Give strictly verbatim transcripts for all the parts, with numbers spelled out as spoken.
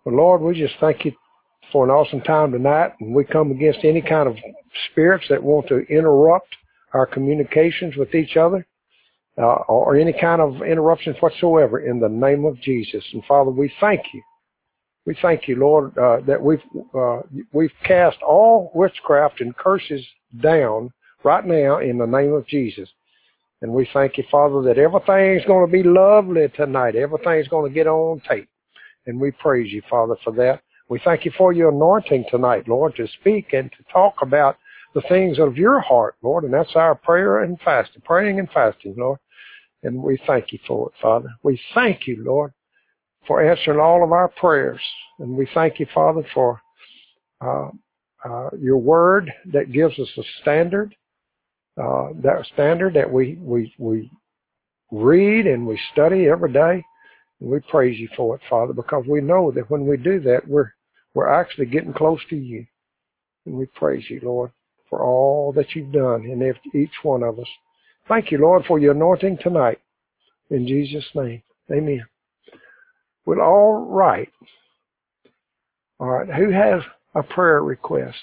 But Lord, we just thank you for an awesome time tonight, and we come against any kind of spirits that want to interrupt our communications with each other, uh, or any kind of interruptions whatsoever in the name of Jesus. And Father, we thank you. We thank you, Lord, uh, that we've uh, we've cast all witchcraft and curses down right now in the name of Jesus. And we thank you, Father, that everything's going to be lovely tonight. Everything's going to get on tape. And we praise you, Father, for that. We thank you for your anointing tonight, Lord, to speak and to talk about the things of your heart, Lord. And that's our prayer and fasting, praying and fasting, Lord. And we thank you for it, Father. We thank you, Lord, for answering all of our prayers. And we thank you, Father, for uh, uh, your word that gives us a standard, uh, that standard that we, we, we read and we study every day. And we praise you for it, Father, because we know that when we do that, we're we're actually getting close to you. And we praise you, Lord, for all that you've done in each one of us. Thank you, Lord, for your anointing tonight. In Jesus' name, amen. Well, all right. All right, who has a prayer request?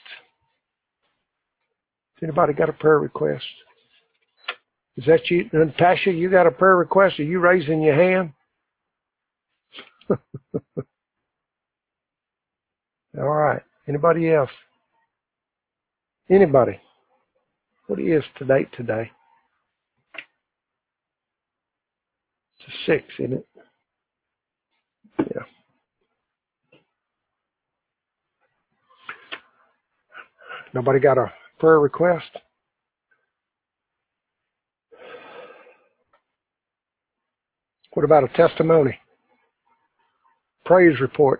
Has anybody got a prayer request? Is that you, Natasha, you got a prayer request? Are you raising your hand? All right. Anybody else? Anybody? What is today today? It's a six, isn't it? Yeah. Nobody got a prayer request? What about a testimony? Praise report?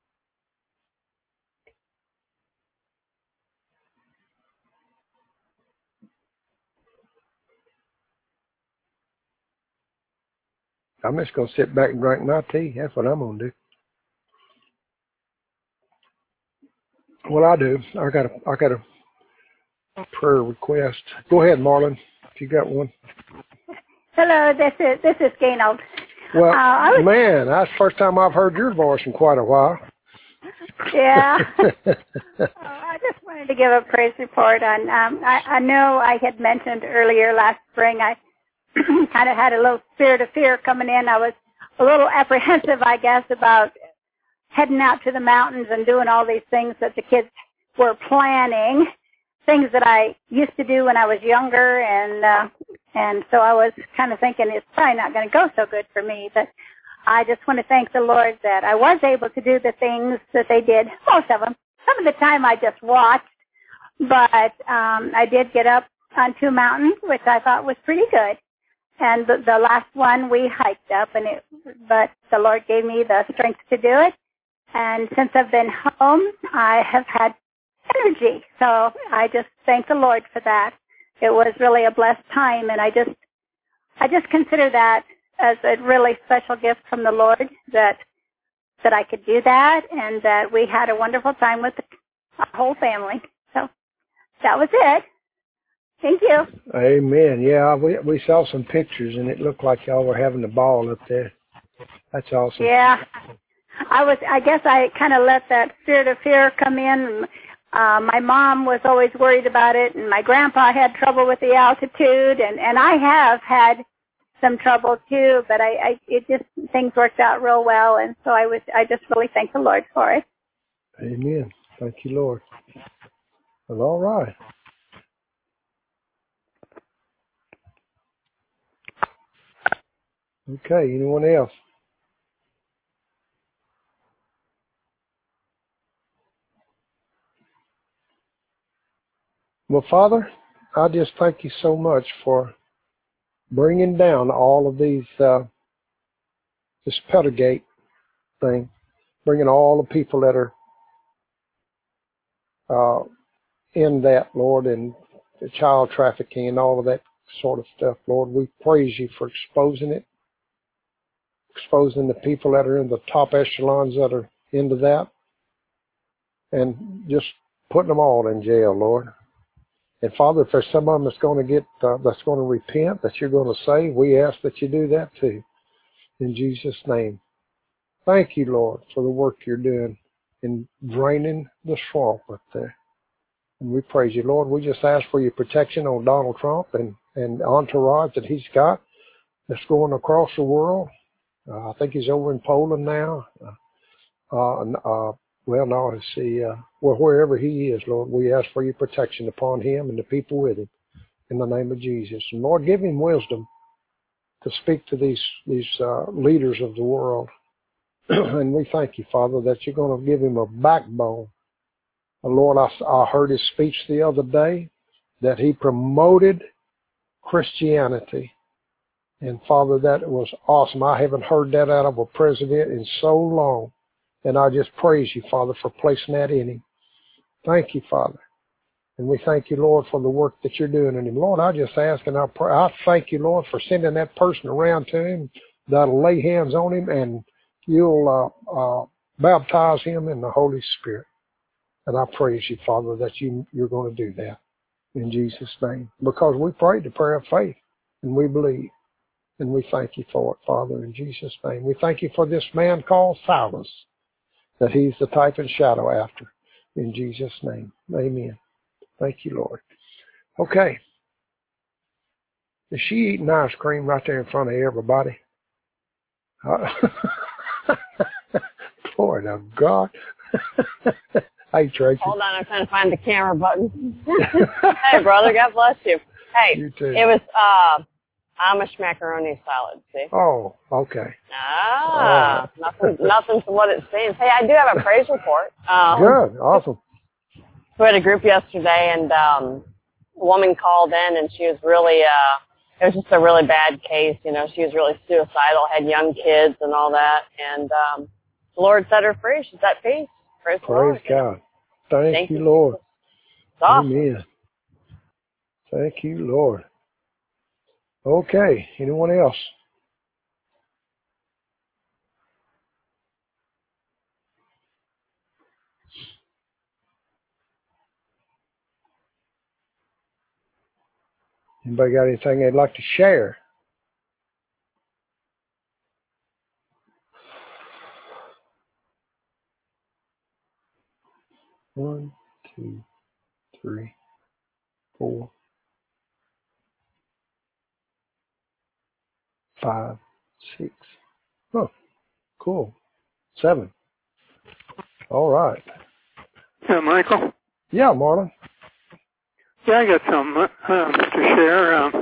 I'm just going to sit back and drink my tea. That's what I'm going to do. Well, I do. I got a, I got a prayer request. Go ahead, Marlon, if you got one. Hello, this is this is Gaynald. Well, uh, I was, man, that's the first time I've heard your voice in quite a while. Yeah. oh, I just wanted to give a praise report on. Um, I, I know I had mentioned earlier last spring I kind of had a little spirit of fear coming in. I was a little apprehensive, I guess, about heading out to the mountains and doing all these things that the kids were planning, things that I used to do when I was younger, and uh, and so I was kind of thinking it's probably not going to go so good for me. But I just want to thank the Lord that I was able to do the things that they did, most of them. Some of the time I just watched, but um, I did get up on two mountains, which I thought was pretty good. And the, the last one we hiked up, and it, but the Lord gave me the strength to do it. And since I've been home, I have had energy. So I just thank the Lord for that. It was really a blessed time, and I just, I just consider that as a really special gift from the Lord that that I could do that, and that we had a wonderful time with our whole family. So that was it. Thank you. Amen. Yeah, we we saw some pictures, and it looked like y'all were having a ball up there. That's awesome. Yeah. I was, I guess I kind of let that spirit of fear come in. Uh, my mom was always worried about it, and my grandpa had trouble with the altitude, and, and I have had some trouble too, but I, I, it just, things worked out real well, and so I was, I just really thank the Lord for it. Amen. Thank you, Lord. Well, all right. Okay, anyone else? Well, Father, I just thank you so much for bringing down all of these, uh, this Pedagate thing, bringing all the people that are uh, in that, Lord, and the child trafficking and all of that sort of stuff, Lord. We praise you for exposing it, exposing the people that are in the top echelons that are into that, and just putting them all in jail, Lord. And Father, if there's some of them that's going to get, uh, that's going to repent, that you're going to save, we ask that you do that too. In Jesus' name. Thank you, Lord, for the work you're doing in draining the swamp up there. And we praise you, Lord. We just ask for your protection on Donald Trump and, and the entourage that he's got that's going across the world. Uh, I think he's over in Poland now. Uh, uh, well, no, let's see, uh, well, wherever he is, Lord, we ask for your protection upon him and the people with him in the name of Jesus. And Lord, give him wisdom to speak to these, these, uh, leaders of the world. And we thank you, Father, that you're going to give him a backbone. And Lord, I, I heard his speech the other day that he promoted Christianity. And Father, that was awesome. I haven't heard that out of a president in so long. And I just praise you, Father, for placing that in him. Thank you, Father. And we thank you, Lord, for the work that you're doing in him. Lord, I just ask and I pray, I thank you, Lord, for sending that person around to him that'll lay hands on him and you'll uh, uh, baptize him in the Holy Spirit. And I praise you, Father, that you, you're going to do that in Jesus' name. Because we prayed the prayer of faith and we believe. And we thank you for it, Father, in Jesus' name. We thank you for this man called Silas, that he's the type and shadow after. In Jesus' name. Amen. Thank you, Lord. Okay. Is she eating ice cream right there in front of everybody? Uh, Lord of God. Hey, Tracy. Hold on, I'm trying to find the camera button. Hey, brother, God bless you. Hey, You too. it was uh, Amish macaroni salad, see? Oh, okay. Ah, Oh. nothing, nothing to what it seems. Hey, I do have a praise report. Um, Good. Awesome. We had a group yesterday, and um, a woman called in, and she was really, uh, it was just a really bad case. You know, she was really suicidal, had young kids and all that, and um, the Lord set her free. She's at peace. Praise, the Praise Lord. God. Thank, Thank you, you, Lord. It's awesome. Amen. Thank you, Lord. Okay. Anyone else? Anybody got anything they'd like to share? One, two, three, four, five, six. Oh, cool. Seven. All right. Yeah, Michael? Yeah, Marlon. Yeah, I got some uh, um, to share. Um,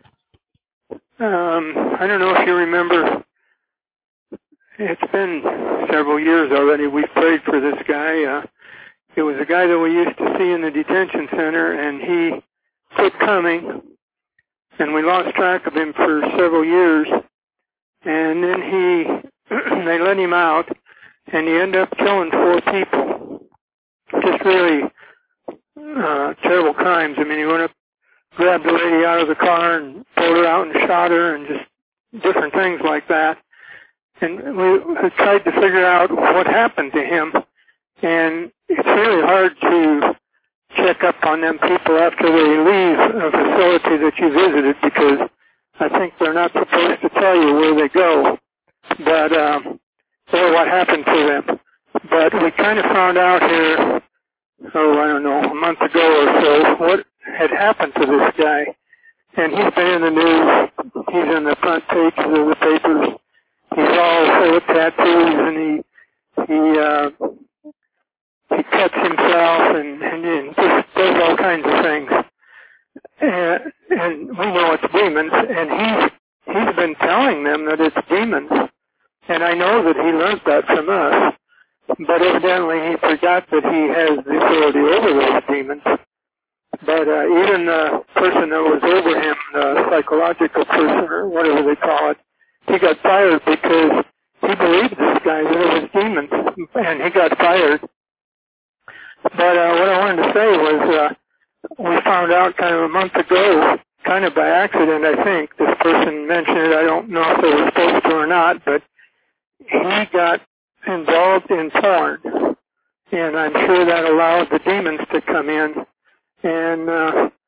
um, I don't know if you remember, it's been several years already. We've prayed for this guy. Uh, it was a guy that we used to see in the detention center, and he quit coming, and we lost track of him for several years. And then he, they let him out, and he ended up killing four people. Just really uh, terrible crimes. I mean, he went up, grabbed the lady out of the car and pulled her out and shot her, and just different things like that. And we tried to figure out what happened to him. And it's really hard to check up on them people after they leave a facility that you visited, because I think they're not supposed to tell you where they go, but um, or what happened to them. But we kind of found out here, oh, I don't know, a month ago or so, what had happened to this guy. And he's been in the news. He's in the front pages of the papers. He's all full of tattoos, and he he uh, he cuts himself and, and, and just does all kinds of things. And, and we know it's demons, and he's he's been telling them that it's demons. And I know that he learned that from us. But evidently he forgot that he has the authority over those demons. But uh, even the person that was over him, the psychological person or whatever they call it, he got fired because he believed this guy that it was demons, and he got fired. But uh, what I wanted to say was uh, we found out kind of a month ago, kind of by accident, I think. This person mentioned it. I don't know if they were supposed to or not, but he got involved in porn, and I'm sure that allowed the demons to come in. And uh,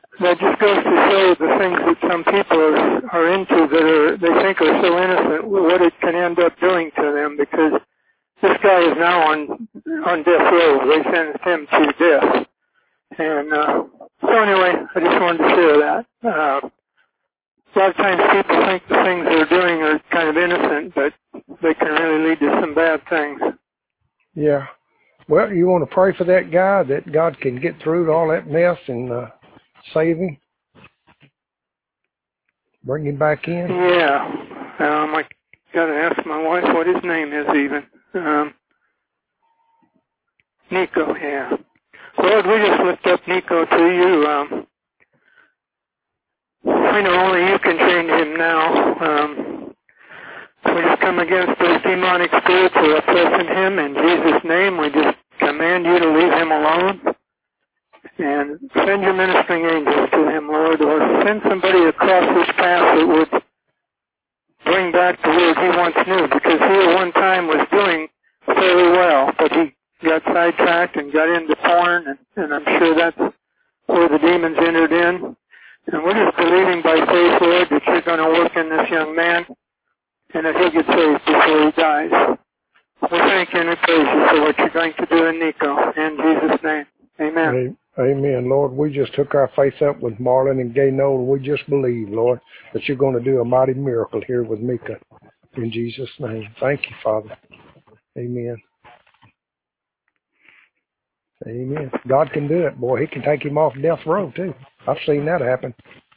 that just goes to show the things that some people are, are into that are they think are so innocent, what it can end up doing to them. Because this guy is now on on death row. They sentenced him to death. And uh, so anyway, I just wanted to share that. Uh, a lot of times people think the things they're doing are kind of innocent, but they can really lead to some bad things. Yeah. Well, you want to pray for that guy, that God can get through all that mess and uh, save him? Bring him back in? Yeah. Um, I got to ask my wife what his name is even. Um, Nico, yeah. Lord, we just lift up Nico to you. Um, we know only you can change him now. Um, we just come against those demonic spirits who are oppressing him. In Jesus' name, we just command you to leave him alone. And send your ministering angels to him, Lord, or send somebody across his path that would bring back the Lord he once knew, because he at one time was doing fairly well, but he got sidetracked and got into porn, and, and I'm sure that's where the demons entered in. And we're just believing by faith, Lord, that you're going to work in this young man, and that he'll get saved before he dies. We thank you and we praise you for what you're going to do in Nico. In Jesus' name, amen. Amen, Lord. We just took our faith up with Marlon and Gayno, and we just believe, Lord, that you're going to do a mighty miracle here with Mika. In Jesus' name. Thank you, Father. Amen. Amen. God can do it, boy. He can take him off death row, too. I've seen that happen.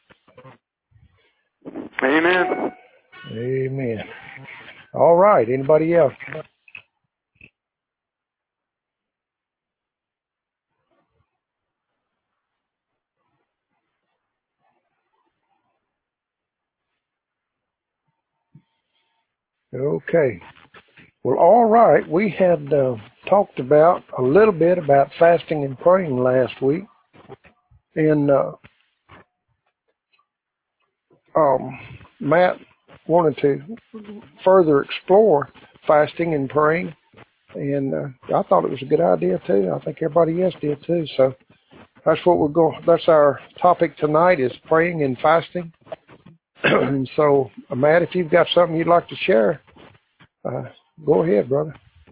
Amen. Amen. All right. Anybody else? Okay. Well, all right. We had uh, talked about a little bit about fasting and praying last week. And uh, um, Matt wanted to further explore fasting and praying. And uh, I thought it was a good idea, too. I think everybody else did, too. So that's what we're going. That's our topic tonight, is praying and fasting. And so, uh, Matt, if you've got something you'd like to share, uh, go ahead, brother.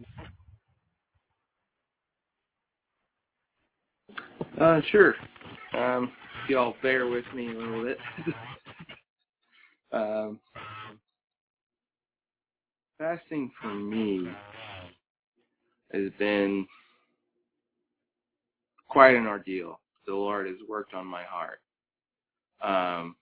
Uh, sure. Um, if y'all bear with me a little bit. um, fasting for me has been quite an ordeal. The Lord has worked on my heart. Um,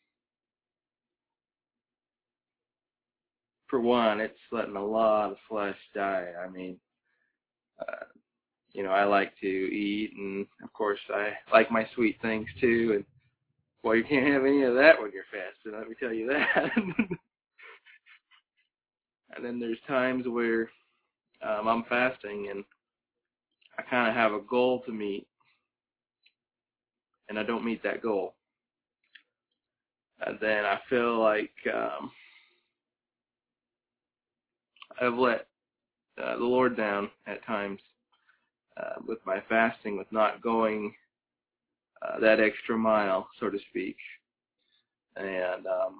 for one, it's letting a lot of flesh die. I mean, uh, you know, I like to eat, and of course, I like my sweet things too. And well, you can't have any of that when you're fasting. Let me tell you that. And then there's times where um, I'm fasting and I kind of have a goal to meet, and I don't meet that goal. And then I feel like um, I've let uh, the Lord down at times uh, with my fasting, with not going uh, that extra mile, so to speak. And um,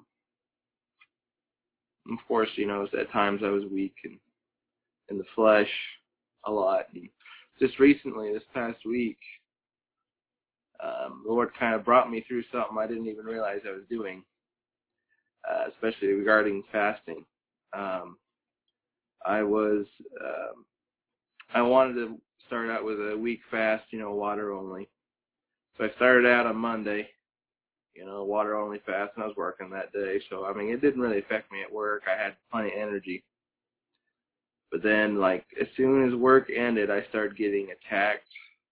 of course, you know, at times I was weak and in the flesh a lot. And just recently, this past week, um, the Lord kind of brought me through something I didn't even realize I was doing, uh, especially regarding fasting. Um, I was, um, I wanted to start out with a week fast, you know, water only. So I started out on Monday, you know, water only fast, and I was working that day. So, I mean, it didn't really affect me at work. I had plenty of energy. But then, like, as soon as work ended, I started getting attacked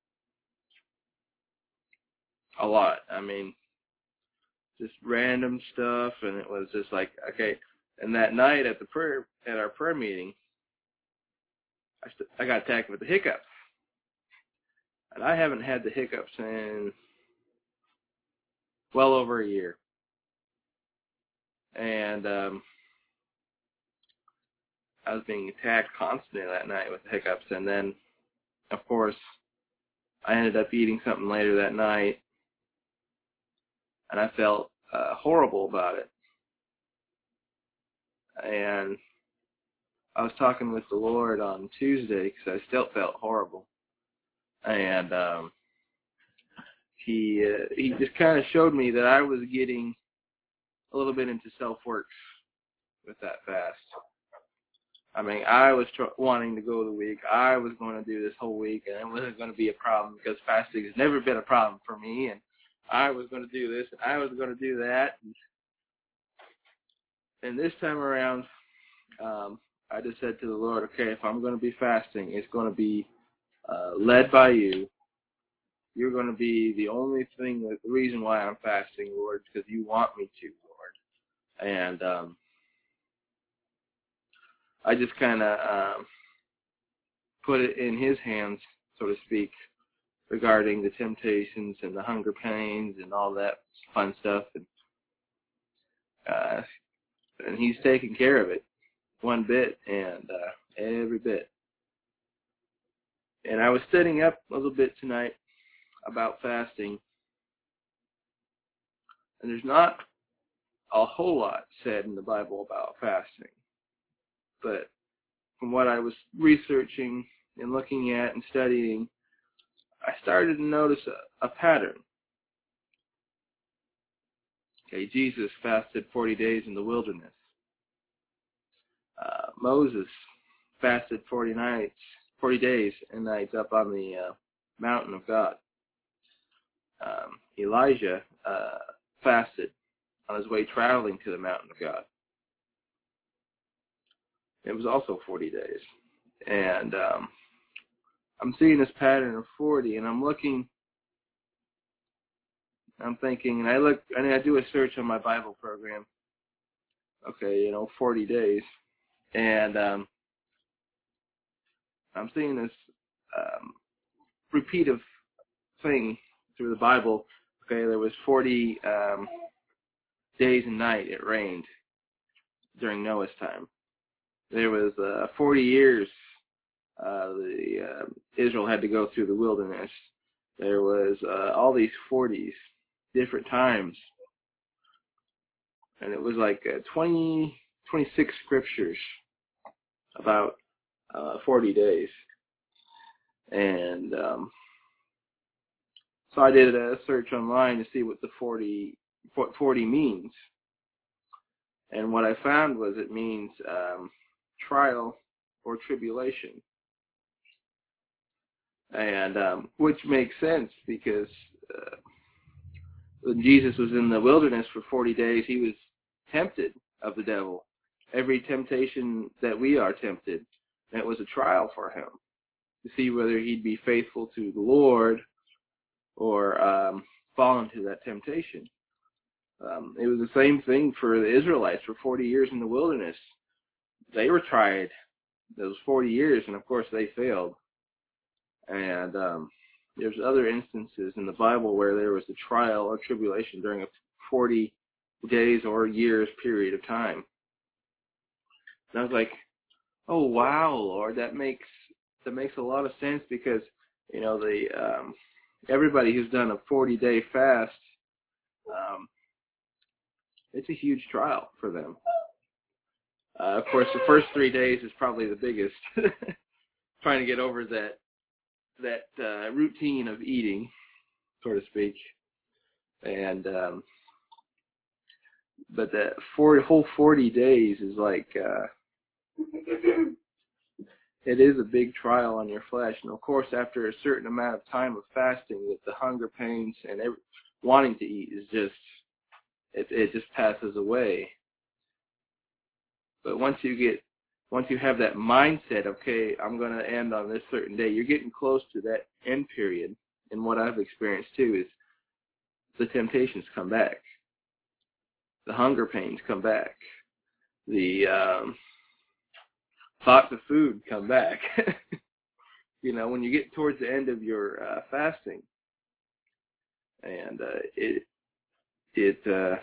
a lot. I mean, just random stuff, and it was just like, okay. And that night at the prayer, at our prayer meeting, I, st- I got attacked with the hiccups. And I haven't had the hiccups in well over a year. And um, I was being attacked constantly that night with the hiccups. And then, of course, I ended up eating something later that night. and I felt uh, horrible about it. And I was talking with the Lord on Tuesday because I still felt horrible, and um, he uh, he just kind of showed me that I was getting a little bit into self-works with that fast. I mean, I was tr- wanting to go the week. I was going to do this whole week, and it wasn't going to be a problem because fasting has never been a problem for me. And I was going to do this, and I was going to do that. And, and this time around, um, I just said to the Lord, okay, if I'm going to be fasting, it's going to be uh, led by you. You're going to be the only thing, the reason why I'm fasting, Lord, because you want me to, Lord. And um, I just kind of um, put it in his hands, so to speak, regarding the temptations and the hunger pains and all that fun stuff. And, uh, and he's taking care of it, one bit and uh, every bit. And I was studying up a little bit tonight about fasting, and there's not a whole lot said in the Bible about fasting. But from what I was researching and looking at and studying, I started to notice a, a pattern. Okay, Jesus fasted forty days in the wilderness. Uh, Moses fasted forty nights, forty days and nights up on the uh, mountain of God. Um, Elijah uh, fasted on his way traveling to the mountain of God. It was also forty days. And um, I'm seeing this pattern of forty, and I'm looking, I'm thinking, and I look, and I do a search on my Bible program. Okay, you know, forty days. And um, I'm seeing this um, repeative thing through the Bible. Okay, there was forty um, days and night it rained during Noah's time. There was uh, forty years uh, the uh, Israel had to go through the wilderness. There was uh, all these forties, different times. And it was like uh, twenty, twenty-six scriptures about uh, forty days. And um, so I did a search online to see what the forty, what forty means. And what I found was it means um, trial or tribulation. And um, which makes sense because uh, when Jesus was in the wilderness for forty days, he was tempted of the devil. Every temptation that we are tempted, and it was a trial for him to see whether he'd be faithful to the Lord or um, fall into that temptation. Um, it was the same thing for the Israelites for forty years in the wilderness. They were tried those forty years, and of course they failed. And um, there's other instances in the Bible where there was a trial or tribulation during a forty days or years period of time. And I was like, oh wow, Lord, that makes that makes a lot of sense because you know the um, everybody who's done a forty day fast, um, it's a huge trial for them. Uh, of course, the first three days is probably the biggest, trying to get over that that uh, routine of eating, so to speak, and um, but that for whole forty days is like uh, it is a big trial on your flesh, and of course, after a certain amount of time of fasting, with the hunger pains and every, wanting to eat is just it, it just passes away. But once you get once you have that mindset, okay, I'm going to end on this certain day, you're getting close to that end period. And what I've experienced too is the temptations come back. The hunger pains come back. The um, thoughts of food come back. You know, when you get towards the end of your uh, fasting. And uh, it, it uh,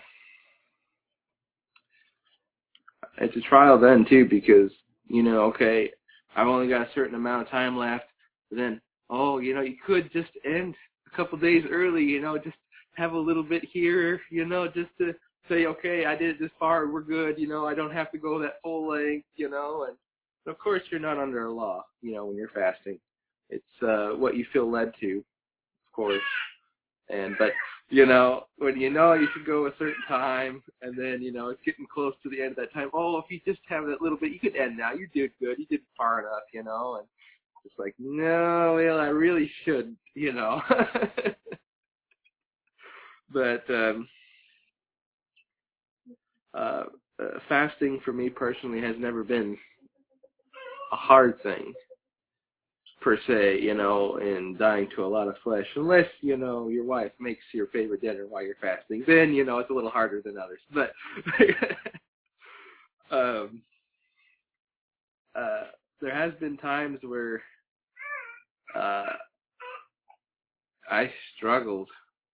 it's a trial then too because, you know, okay, I've only got a certain amount of time left. But then, oh, you know, you could just end a couple days early, you know, just have a little bit here, you know, just to say, okay, I did it this far, we're good, you know, I don't have to go that full length, you know, and of course you're not under a law, you know, when you're fasting. It's uh, what you feel led to, of course. And but you know, when you know you should go a certain time, and then you know it's getting close to the end of that time. Oh, if you just have that little bit, you could end now. You did good. You did far enough, you know. And it's like, no, well, I really shouldn't, you know. But um, uh, uh, fasting for me personally has never been a hard thing, per se, you know, in dying to a lot of flesh. Unless, you know, your wife makes your favorite dinner while you're fasting. Then, you know, it's a little harder than others. But um, uh, there has been times where uh, I struggled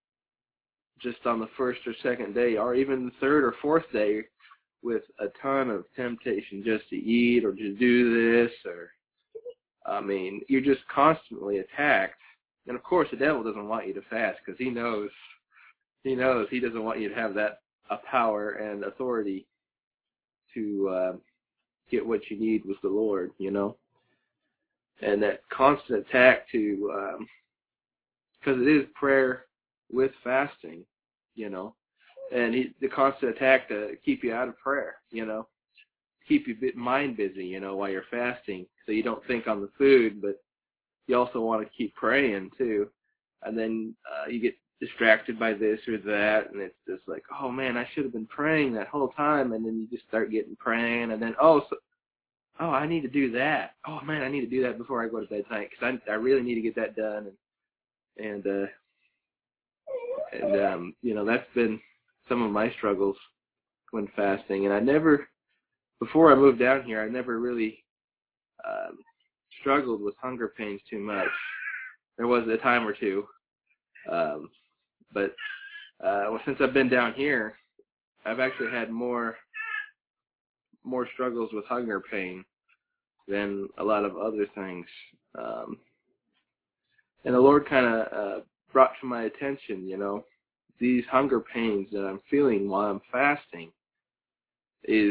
just on the first or second day, or even the third or fourth day, with a ton of temptation just to eat or to do this, or I mean, you're just constantly attacked. And of course, the devil doesn't want you to fast because he knows, he knows he doesn't want you to have that uh, power and authority to uh, get what you need with the Lord, you know. And that constant attack to, because um, it is prayer with fasting, you know. And he, the constant attack to keep you out of prayer, you know. Keep your mind busy, you know, while you're fasting, so you don't think on the food, but you also want to keep praying too. And then uh, you get distracted by this or that, and it's just like, oh man, I should have been praying that whole time. And then you just start getting praying, and then oh, so, oh, I need to do that. Oh man, I need to do that before I go to bed tonight because I I really need to get that done. And and uh, and um, you know, that's been some of my struggles when fasting. And I never. Before I moved down here, I never really um, struggled with hunger pains too much. There was a time or two, um, but uh, well, since I've been down here, I've actually had more more struggles with hunger pain than a lot of other things. Um, and the Lord kind of uh, brought to my attention, you know, these hunger pains that I'm feeling while I'm fasting is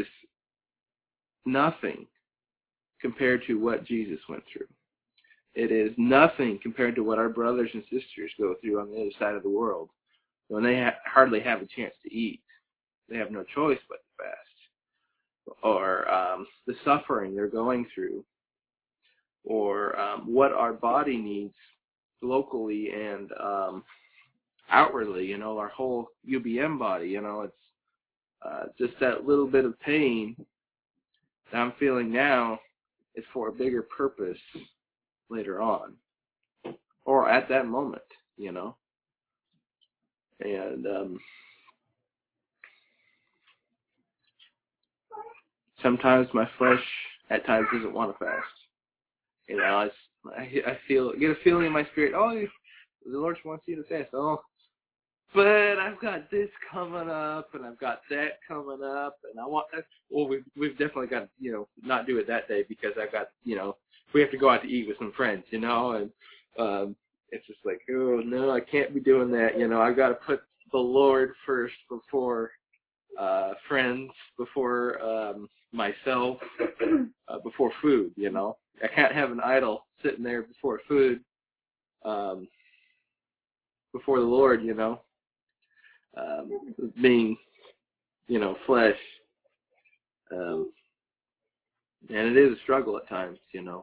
nothing compared to what Jesus went through. It is nothing compared to what our brothers and sisters go through on the other side of the world when they ha- hardly have a chance to eat. They have no choice but to fast. Or um, the suffering they're going through. Or um, what our body needs locally and um, outwardly, you know, our whole U B M body, you know, it's uh, just that little bit of pain that I'm feeling now is for a bigger purpose later on, or at that moment, you know. And um, sometimes my flesh at times doesn't want to fast. You know, I, I feel get a feeling in my spirit. Oh, the Lord wants you to fast. Oh, but I've got this coming up, and I've got that coming up, and I want. Well, we've we've definitely got to, you know, not do it that day because I've got, you know, we have to go out to eat with some friends, you know, and um, it's just like, oh no, I can't be doing that. You know, I've got to put the Lord first before uh, friends, before um, myself, uh, before food. You know, I can't have an idol sitting there before food, um, before the Lord. You know. Um, being, you know, flesh, um, and it is a struggle at times, you know.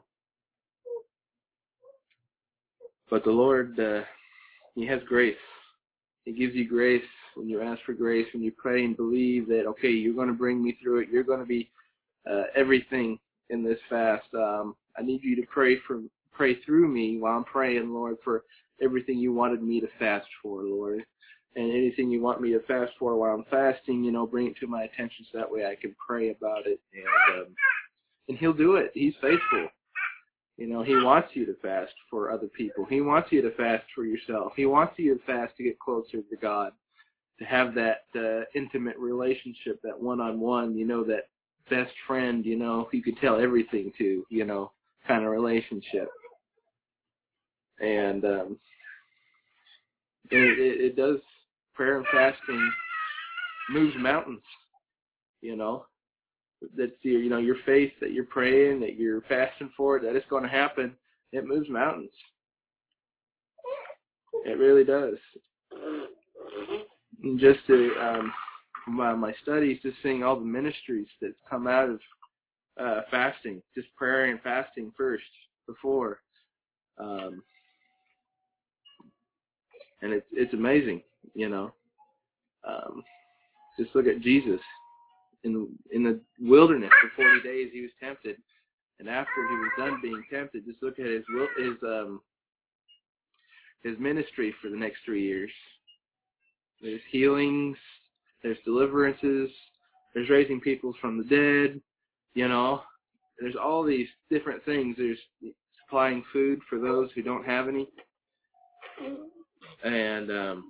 But the Lord, uh, He has grace. He gives you grace when you ask for grace, when you pray and believe that, okay, you're going to bring me through it. You're going to be uh, everything in this fast. Um, I need you to pray for, pray through me while I'm praying, Lord, for everything you wanted me to fast for, Lord. And anything you want me to fast for while I'm fasting, you know, bring it to my attention so that way I can pray about it. And um, and He'll do it. He's faithful. You know, He wants you to fast for other people. He wants you to fast for yourself. He wants you to fast to get closer to God, to have that uh, intimate relationship, that one-on-one, you know, that best friend, you know, you could tell everything to, you know, kind of relationship. And um, it, it, it does prayer and fasting moves mountains, you know. That's your, you know, your faith that you're praying, that you're fasting for, that it's going to happen. It moves mountains. It really does. And just to, um, my, my studies, just seeing all the ministries that come out of uh, fasting, just prayer and fasting first, before. Um, and it's it's amazing, you know. Um, just look at Jesus. In, in the wilderness for forty days, he was tempted. And after he was done being tempted, just look at his his um his ministry for the next three years. There's healings, there's deliverances, there's raising people from the dead, you know. There's all these different things. There's supplying food for those who don't have any. And um,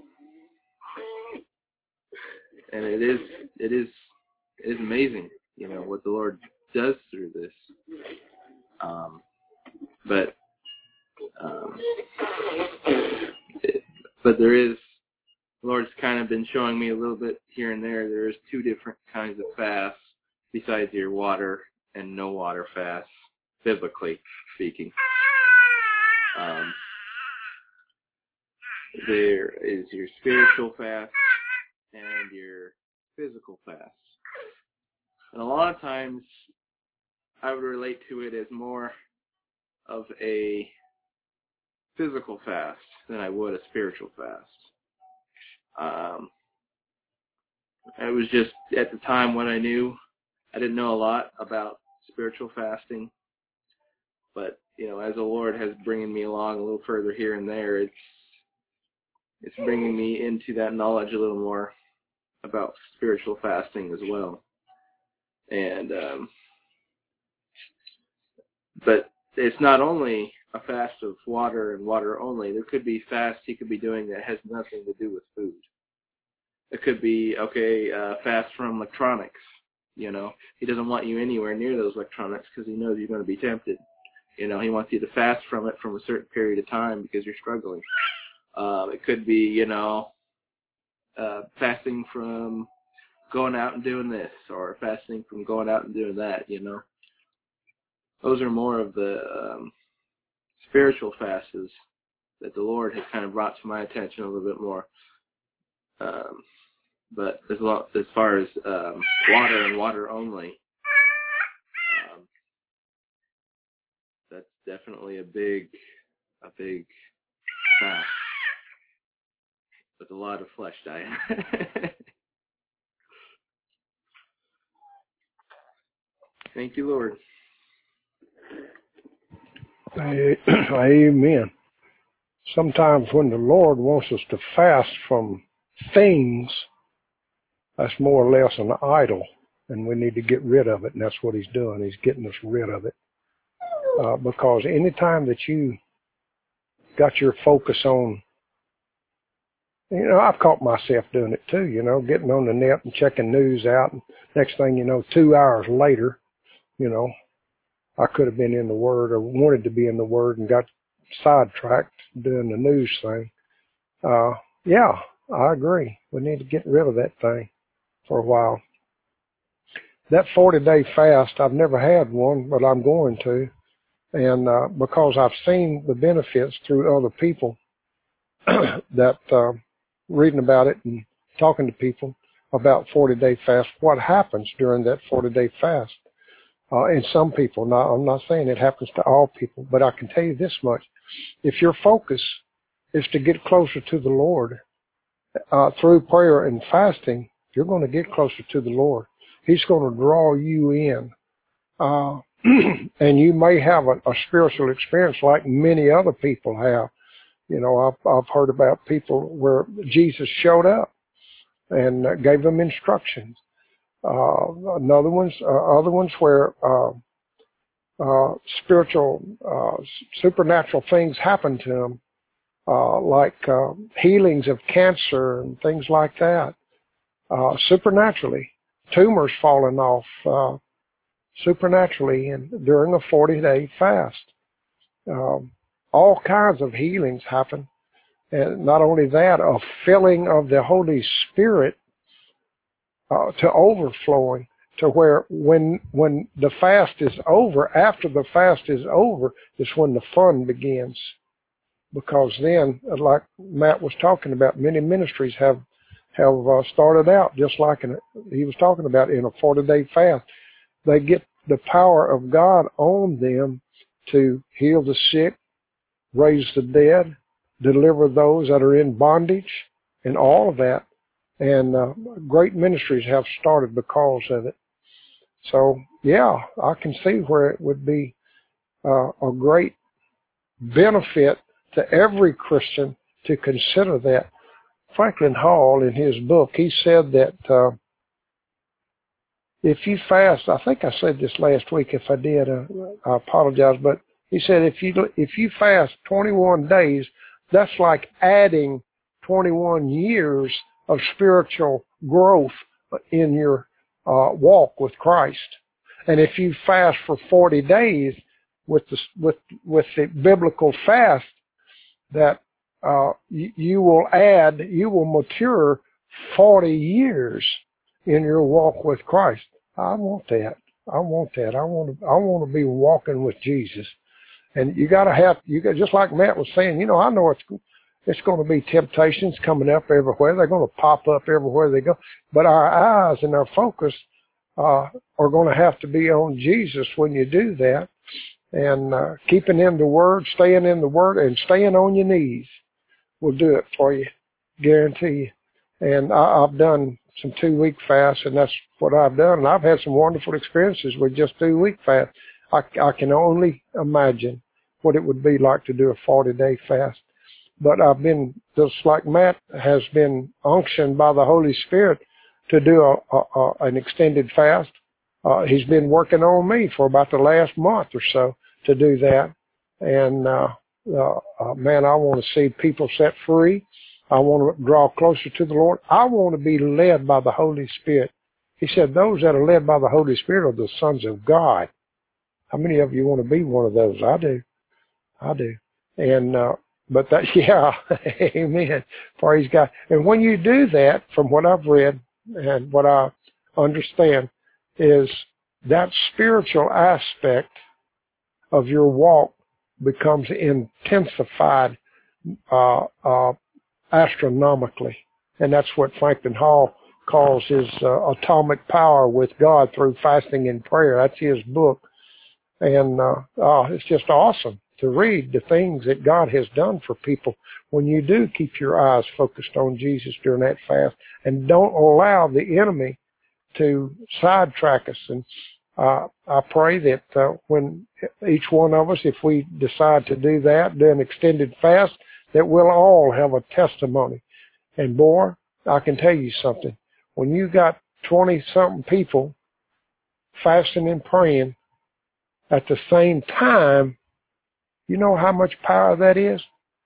and it is it is it is amazing, you know, what the Lord does through this. Um, but um, it, but there is, the Lord's kind of been showing me a little bit here and there. There is two different kinds of fasts besides your water and no water fast, biblically speaking. Um, there is your spiritual fast and your physical fast. And a lot of times I would relate to it as more of a physical fast than I would a spiritual fast. Um, it was just at the time when I knew, I didn't know a lot about spiritual fasting, but you know, as the Lord has bringing me along a little further here and there, it's it's bringing me into that knowledge a little more about spiritual fasting as well. And um, but it's not only a fast of water and water only. There could be fasts he could be doing that has nothing to do with food. It could be, okay, uh, fast from electronics. You know, he doesn't want you anywhere near those electronics because he knows you're going to be tempted. You know, he wants you to fast from it from a certain period of time because you're struggling. Uh, it could be, you know, uh, fasting from going out and doing this, or fasting from going out and doing that, you know. Those are more of the um, spiritual fasts that the Lord has kind of brought to my attention a little bit more. Um, but as, lo- as far as um, water and water only, um, that's definitely a big, a big fast with a lot of flesh dying. Thank you, Lord. Amen. Sometimes when the Lord wants us to fast from things, that's more or less an idol, and we need to get rid of it, and that's what he's doing. He's getting us rid of it. Uh, because any time that you got your focus on, you know, I've caught myself doing it too, you know, getting on the net and checking news out, and next thing you know, two hours later, you know, I could have been in the Word or wanted to be in the Word and got sidetracked doing the news thing. Uh, yeah, I agree. We need to get rid of that thing for a while. That forty-day fast, I've never had one, but I'm going to. And uh, because I've seen the benefits through other people that uh, reading about it and talking to people about forty-day fast, what happens during that forty-day fast. Uh, and some people, now I'm not saying it happens to all people, but I can tell you this much. If your focus is to get closer to the Lord uh, through prayer and fasting, you're going to get closer to the Lord. He's going to draw you in. Uh, and you may have a, a spiritual experience like many other people have. You know, I've, I've heard about people where Jesus showed up and uh, gave them instructions. Uh, another ones, uh, other ones where uh, uh, spiritual, uh, supernatural things happen to them, uh, like uh, healings of cancer and things like that, uh, supernaturally. Tumors falling off uh, supernaturally in, during a forty-day fast. Um, all kinds of healings happen. And not only that, a filling of the Holy Spirit uh, to overflowing, to where when when the fast is over, after the fast is over, is when the fun begins. Because then, like Matt was talking about, many ministries have have uh, started out just like in, he was talking about in a forty-day fast. They get the power of God on them to heal the sick, raise the dead, deliver those that are in bondage, and all of that. And uh, great ministries have started because of it. So, yeah, I can see where it would be uh, a great benefit to every Christian to consider that. Franklin Hall, in his book, he said that uh, if you fast, I think I said this last week. If I did, uh, I apologize. But he said if you if you fast twenty-one days, that's like adding twenty-one years of spiritual growth in your uh, walk with Christ. And if you fast for forty days with the with with the biblical fast, that uh, you, you will add, you will mature forty years in your walk with Christ. I want that. I want that. I want to. I want to be walking with Jesus. And you got to have. You got, just like Matt was saying. You know, I know it's it's going to be temptations coming up everywhere. They're going to pop up everywhere they go. But our eyes and our focus uh, are going to have to be on Jesus when you do that. And uh, keeping in the Word, staying in the Word, and staying on your knees will do it for you, guarantee you. And I, I've done some two-week fasts, and that's what I've done. And I've had some wonderful experiences with just two-week fast. I, I can only imagine what it would be like to do a forty-day fast. But I've been, just like Matt has been unctioned by the Holy Spirit to do a, a, a, an extended fast. Uh, he's been working on me for about the last month or so to do that. And, uh, uh, uh, man, I want to see people set free. I want to draw closer to the Lord. I want to be led by the Holy Spirit. He said those that are led by the Holy Spirit are the sons of God. How many of you want to be one of those? I do. I do. And, uh, but that, yeah, amen. Praise God. And when you do that, from what I've read and what I understand, is that spiritual aspect of your walk becomes intensified uh, uh, astronomically. And that's what Franklin Hall calls his uh, atomic power with God through fasting and prayer. That's his book. And uh, oh, it's just awesome to read the things that God has done for people when you do keep your eyes focused on Jesus during that fast and don't allow the enemy to sidetrack us. And uh, I pray that uh, when each one of us, if we decide to do that, do an extended fast, that we'll all have a testimony. And boy, I can tell you something. When you got twenty-something people fasting and praying at the same time, you know how much power that is?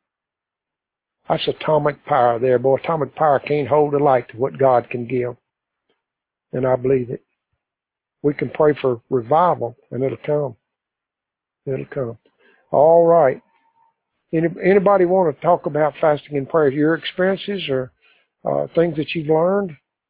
That's atomic power there, boy. Atomic power can't hold a light to what God can give. And I believe it. We can pray for revival, and it'll come. It'll come. All right. Any, anybody want to talk about fasting and prayer? Your experiences or uh, things that you've learned?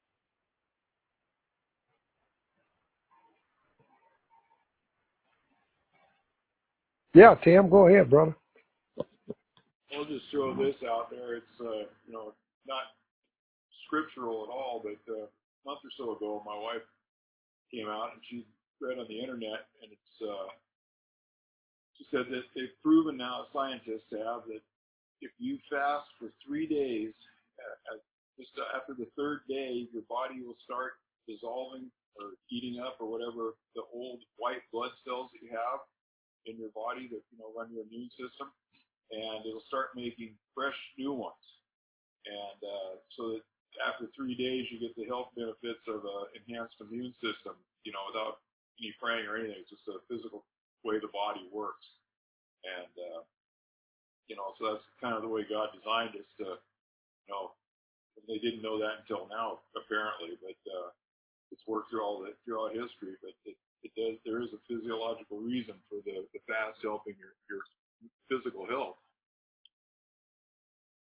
Yeah, Tim, go ahead, brother. I'll just throw this out there. It's, uh, you know, not scriptural at all, but uh, a month or so ago, my wife came out and she read on the internet, and it's, uh, she said that they've proven now, scientists have, that if you fast for three days, uh, just after the third day, your body will start dissolving or eating up or whatever the old white blood cells that you have in your body that, you know, run your immune system, and it'll start making fresh new ones. And uh, so that after three days, you get the health benefits of an enhanced immune system, you know, without any praying or anything. It's just a physical way the body works. And, uh, you know, so that's kind of the way God designed us to, you know, they didn't know that until now, apparently, but uh, it's worked through all the, throughout history. But it, it does, there is a physiological reason for the, the fast helping your, your physical health.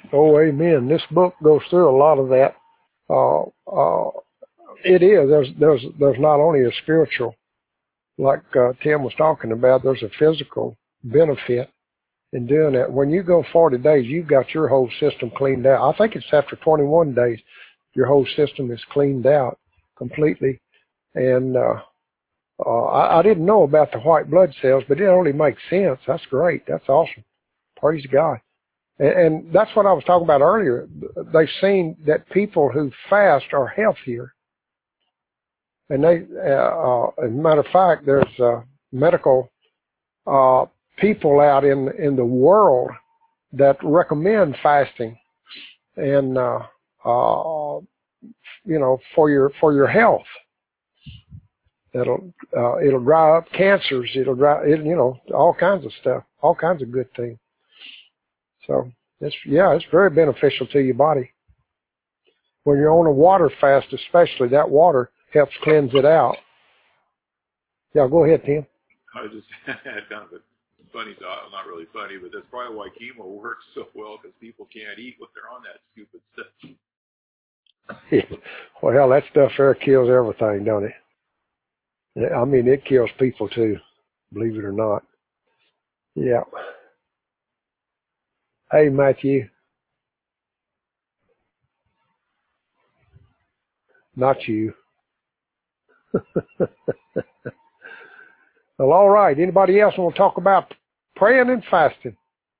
Oh, amen. This book goes through a lot of that. Uh, uh, it is. There's, there's, there's not only a spiritual, like uh, Tim was talking about, there's a physical benefit in doing that. When you go forty days, you've got your whole system cleaned out. I think it's after twenty-one days, your whole system is cleaned out completely. And uh, uh, I, I didn't know about the white blood cells, but it only makes sense. That's great. That's awesome. Praise God. And, and that's what I was talking about earlier. They've seen that people who fast are healthier. And they, uh, uh, as a matter of fact, there's uh, medical uh, people out in in the world that recommend fasting, and uh, uh, you know, for your for your health. It'll uh, it'll dry up cancers. It'll dry it, you know, all kinds of stuff, all kinds of good things. So it's yeah, it's very beneficial to your body. When you're on a water fast, especially, that water helps cleanse it out. Yeah, go ahead, Tim. I just had kind of a funny thought, well, not really funny, but that's probably why chemo works so well, because people can't eat when they're on that stupid stuff. Yeah. Well, that stuff there kills everything, don't it? I mean, it kills people too, believe it or not. Yeah. Hey, Matthew. Not you. Well, all right. Anybody else want to talk about praying and fasting?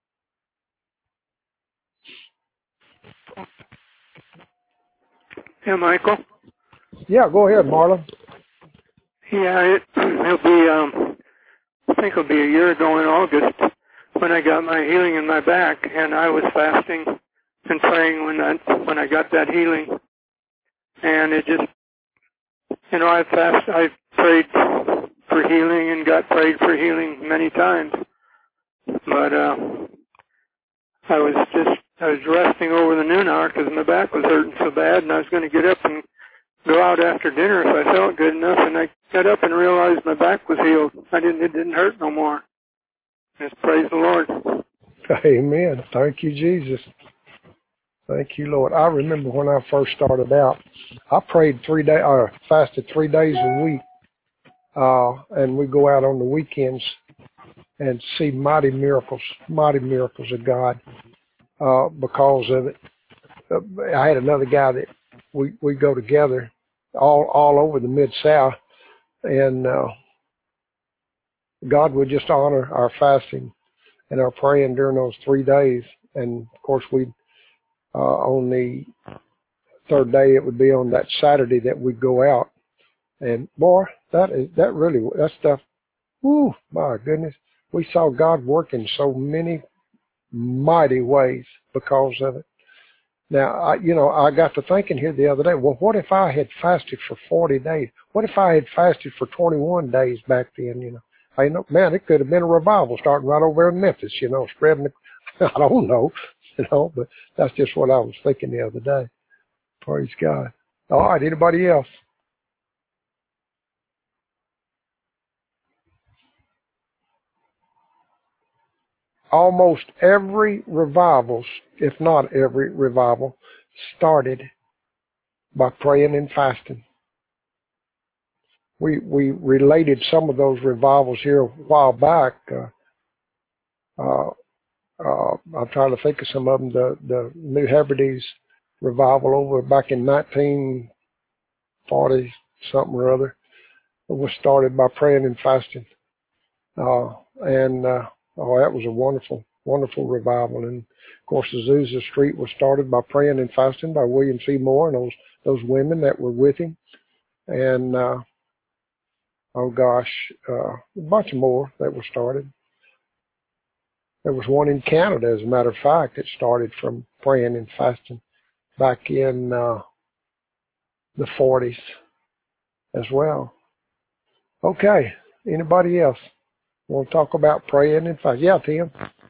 Yeah, Michael. Yeah, go ahead, Marlon. Yeah, it, it'll be, um, I think it'll be a year ago in August when I got my healing in my back, and I was fasting and praying when that, when I got that healing. And it just, you know, I fast, I prayed for healing and got prayed for healing many times. But, uh, I was just, I was resting over the noon hour because my back was hurting so bad, and I was going to get up and go out after dinner if I felt good enough, and I got up and realized my back was healed. I didn't, it didn't hurt no more. Just praise the Lord. Amen. Thank you, Jesus. Thank you, Lord. I remember when I first started out, I prayed three days, or fasted three days a week, uh, and we go out on the weekends and see mighty miracles, mighty miracles of God, uh, because of it. Uh, I had another guy that we, we go together all, all over the Mid-South, and, uh, God would just honor our fasting and our praying during those three days. And of course, we, uh, on the third day, it would be on that Saturday that we'd go out. And boy, that is, that really, that stuff, whoo, my goodness. We saw God work in so many mighty ways because of it. Now, I, you know, I got to thinking here the other day, well, what if I had fasted for forty days? What if I had fasted for twenty-one days back then, you know? I know, man, it could have been a revival starting right over in Memphis, you know, spreading the, I don't know, you know, but that's just what I was thinking the other day. Praise God. All right, anybody else? Almost every revival, if not every revival, started by praying and fasting. We we related some of those revivals here a while back. Uh, uh, uh, I'm trying to think of some of them. The the New Hebrides revival over back in nineteen forty something or other. It was started by praying and fasting. Uh, and uh, oh, that was a wonderful, wonderful revival. And of course, Azusa Street was started by praying and fasting by William C. Moore and those those women that were with him. And uh, oh gosh, uh, a bunch more that were started. There was one in Canada, as a matter of fact, that started from praying and fasting back in uh, the forties as well. Okay, anybody else want to talk about praying and fasting? Yeah, Tim.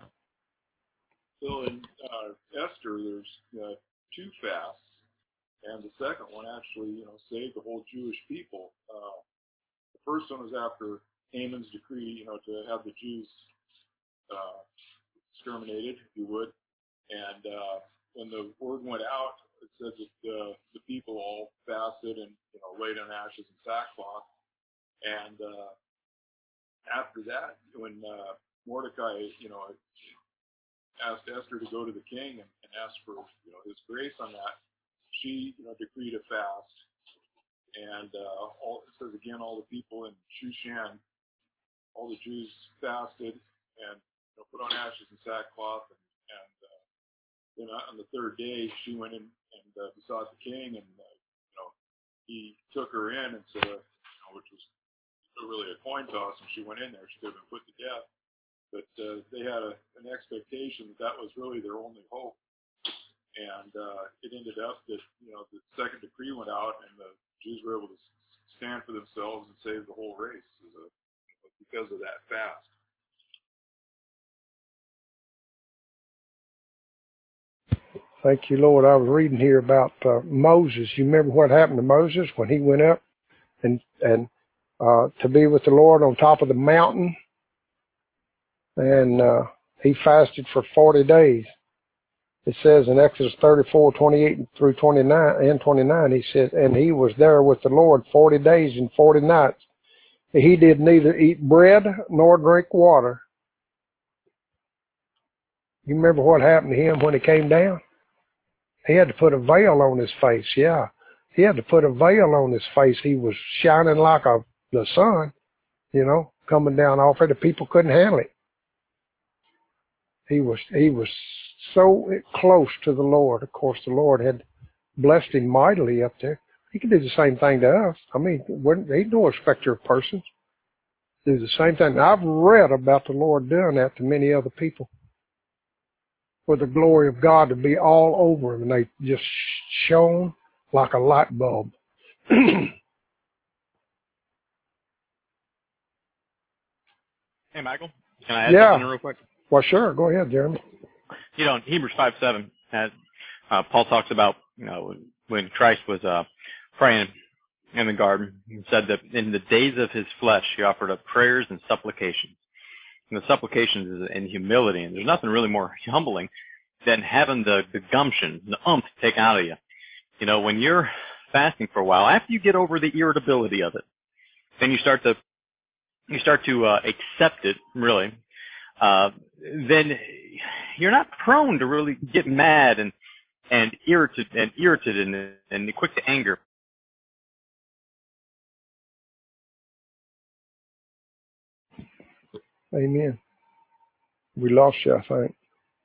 So in uh, Esther, there's uh, two fasts, and the second one actually, you know, saved the whole Jewish people. Uh, the first one was after Haman's decree, you know, to have the Jews uh, exterminated, if you would. And uh, when the word went out, it said that uh, the people all fasted and, you know, laid on ashes and sackcloth. And uh, after that, when uh, Mordecai, you know, asked Esther to go to the king and, and ask for, you know, his grace on that, she, you know, decreed a fast. And uh, all, it says again, all the people in Shushan, all the Jews fasted and, you know, put on ashes and sackcloth. And, and uh, then on the third day, she went in and uh, besought the king, and uh, you know, he took her in, and so, you know, which was really a coin toss, and she went in there. She could have been put to death, but uh, they had a, an expectation that that was really their only hope. And uh, it ended up that, you know, the second decree went out, and the Jews were able to stand for themselves and save the whole race as a, because of that fast. Thank you, Lord. I was reading here about uh, Moses. You remember what happened to Moses when he went up and and uh, to be with the Lord on top of the mountain, and uh, he fasted for forty days. It says in Exodus thirty-four, twenty-eight through twenty-nine and twenty-nine, he said, and he was there with the Lord forty days and forty nights. He did neither eat bread nor drink water. You remember what happened to him when he came down? He had to put a veil on his face, yeah. He had to put a veil on his face. He was shining like a the sun, you know, coming down off it. The people couldn't handle it. He was he was so close to the Lord. Of course, the Lord had blessed him mightily up there. He could do the same thing to us. I mean, he's no respecter of persons. Do the same thing. I've read about the Lord doing that to many other people, for the glory of God to be all over them, and they just shone like a light bulb. Hey, Michael, can I add yeah. something real quick? Well, sure. Go ahead, Jeremy. You know, in Hebrews five seven, as, uh, Paul talks about, you know, when Christ was uh, praying in the garden, he said that in the days of his flesh, he offered up prayers and supplications. And the supplications is in humility, and there's nothing really more humbling than having the, the gumption, the umph taken out of you. You know, when you're fasting for a while, after you get over the irritability of it, then you start to you start to uh, accept it, really. Uh, then you're not prone to really get mad and and irritated and irritated and, and quick to anger. Amen. We lost you, I think.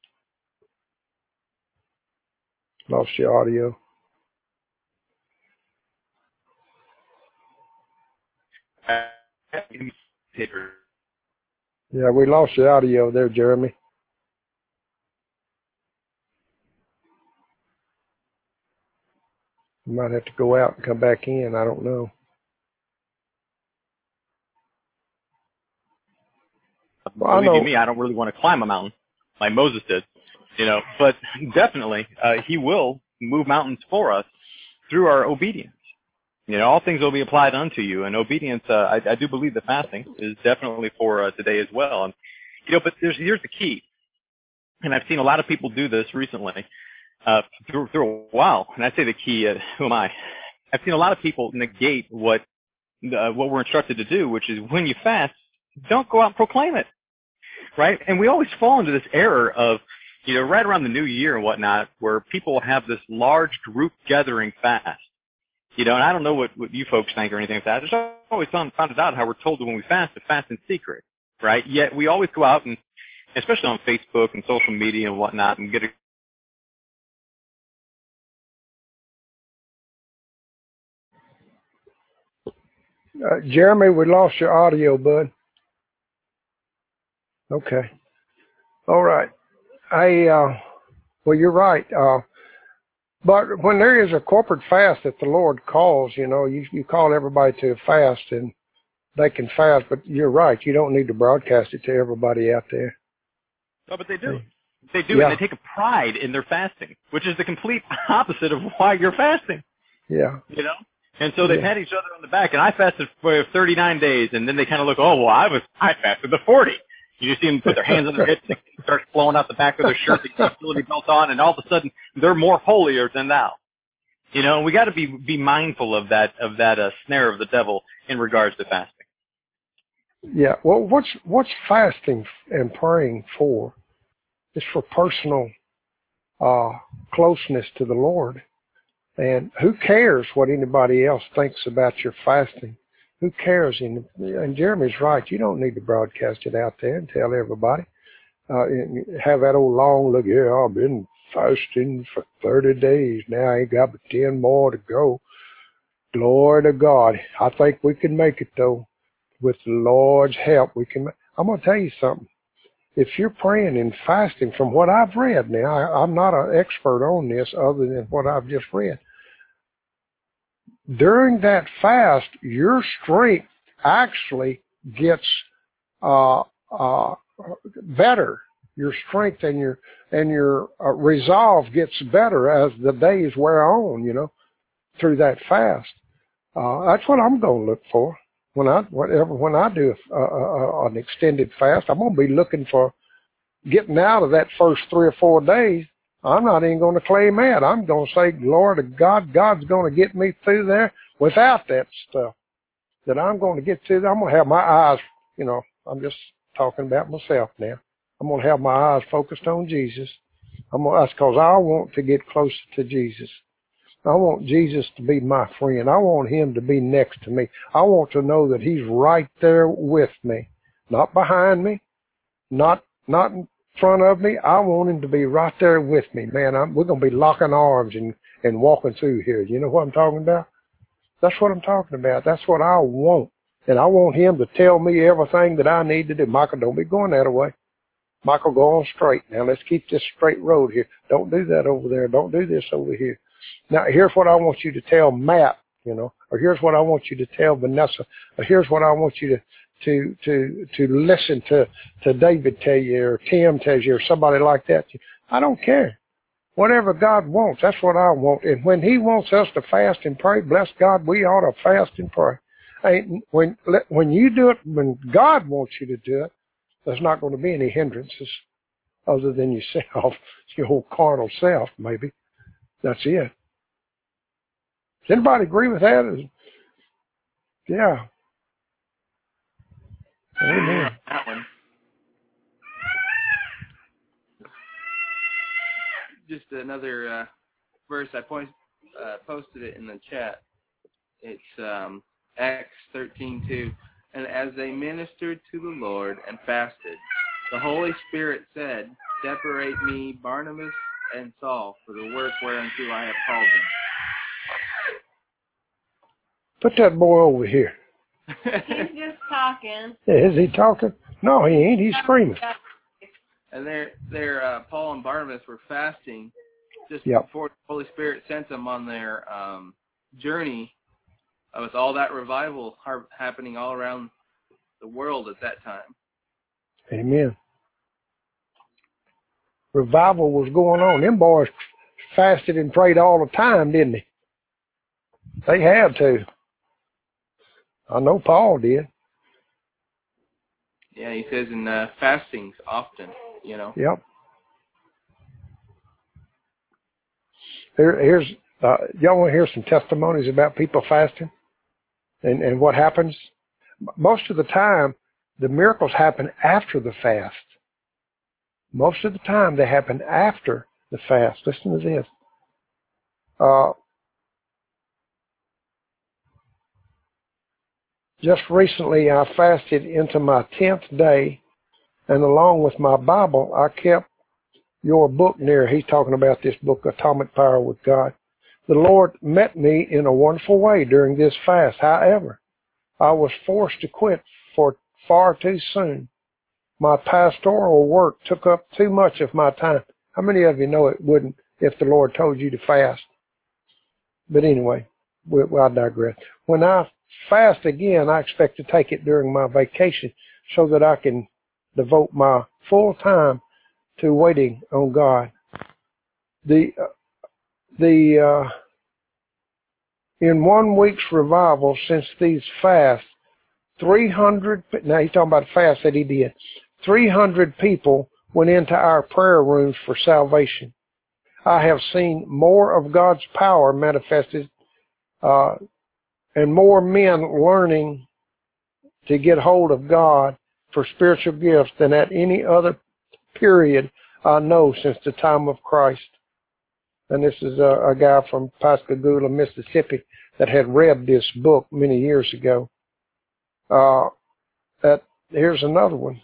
Lost your audio. Yeah, we lost your audio there, Jeremy. You might have to go out and come back in. I don't know. Well, I know. Me, I don't really want to climb a mountain like Moses did, you know. But definitely, uh, he will move mountains for us through our obedience. You know, all things will be applied unto you, and obedience. Uh, I, I do believe that fasting is definitely for uh, today as well. And you know, but there's here's the key, and I've seen a lot of people do this recently uh, through through a while. And I say the key. Uh, who am I? I've seen a lot of people negate what uh, what we're instructed to do, which is when you fast, don't go out and proclaim it. Right? And we always fall into this error of, you know, right around the new year and whatnot, where people have this large group gathering fast. You know, and I don't know what, what you folks think or anything like that. I just always found, found it out how we're told that when we fast, to fast in secret. Right? Yet we always go out and, especially on Facebook and social media and whatnot, and get a uh, Jeremy, we lost your audio, bud. Okay. All right. I, uh, well, you're right. Uh, but when there is a corporate fast that the Lord calls, you know, you, you call everybody to a fast and they can fast, but you're right. You don't need to broadcast it to everybody out there. No, but they do. They do, yeah. And they take a pride in their fasting, which is the complete opposite of why you're fasting. Yeah. You know? And so they yeah. pat each other on the back, and I fasted for thirty-nine days, and then they kind of look, oh, well, I was, I fasted the forty. You just see them put their hands on their hips and it starts flowing out the back of their shirt, they get utility belt on, and all of a sudden they're more holier than thou. You know, and we got to be be mindful of that of that uh, snare of the devil in regards to fasting. Yeah. Well, what's what's fasting and praying for? It's for personal uh, closeness to the Lord. And who cares what anybody else thinks about your fasting? Who cares? And, and Jeremy's right. You don't need to broadcast it out there and tell everybody. Uh, and have that old long look. Yeah, I've been fasting for thirty days now. I ain't got but ten more to go. Glory to God. I think we can make it though. With the Lord's help, we can. I'm going to tell you something. If you're praying and fasting, from what I've read now, I, I'm not an expert on this other than what I've just read. During that fast, your strength actually gets uh, uh, better. Your strength and your and your uh, resolve gets better as the days wear on. You know, through that fast. Uh, that's what I'm going to look for. When I whatever when I do a, a, a, an extended fast, I'm going to be looking for getting out of that first three or four days. I'm not even going to claim that. I'm going to say, glory to God, God's going to get me through there without that stuff. That I'm going to get through there. I'm going to have my eyes, you know, I'm just talking about myself now. I'm going to have my eyes focused on Jesus. I'm going to, that's because I want to get closer to Jesus. I want Jesus to be my friend. I want him to be next to me. I want to know that he's right there with me, not behind me, not not in front of me. I want him to be right there with me, man. I'm, we're going to be locking arms and, and walking through here. You know what I'm talking about? That's what I'm talking about. That's what I want. And I want him to tell me everything that I need to do. Michael, don't be going that way. Michael, go on straight. Now, let's keep this straight road here. Don't do that over there. Don't do this over here. Now, here's what I want you to tell Matt, you know, or here's what I want you to tell Vanessa, or here's what I want you to to to to listen to, to David tell you, or Tim tells you, or somebody like that. I don't care. Whatever God wants, that's what I want. And when he wants us to fast and pray, bless God, we ought to fast and pray. Ain't, when, when you do it, when God wants you to do it, there's not going to be any hindrances other than yourself, your whole carnal self, maybe. That's it. Does anybody agree with that? Yeah. Amen. That one. Just another uh, verse. I point, uh, posted it in the chat. It's um, Acts thirteen two. And as they ministered to the Lord and fasted, the Holy Spirit said, "Separate me, Barnabas and Saul, for the work whereunto I have called them." Put that boy over here. He's just talking. Is he talking? No, he ain't. He's screaming. And they're, they're, uh, Paul and Barnabas were fasting just yep. before the Holy Spirit sent them on their um, journey uh, with all that revival ha- happening all around the world at that time. Amen. Revival was going on. Them boys fasted and prayed all the time, didn't they? They had to. I know Paul did. Yeah, he says in uh, fastings often, you know. Yep. Here, here's uh, y'all want to hear some testimonies about people fasting and, and what happens? Most of the time, the miracles happen after the fast. Most of the time, they happen after the fast. Listen to this. Uh, just recently, I fasted into my tenth day, and along with my Bible, I kept your book near. He's talking about this book, Atomic Power with God. The Lord met me in a wonderful way during this fast. However, I was forced to quit for far too soon. My pastoral work took up too much of my time. How many of you know it wouldn't if the Lord told you to fast? But anyway, we, I digress. When I fast again, I expect to take it during my vacation so that I can devote my full time to waiting on God. The uh, the uh, in one week's revival since these fasts, three hundred. Now he's talking about a fast that he did. three hundred people went into our prayer rooms for salvation. I have seen more of God's power manifested uh, and more men learning to get hold of God for spiritual gifts than at any other period I know since the time of Christ. And this is a, a guy from Pascagoula, Mississippi, that had read this book many years ago. Uh, that here's another one.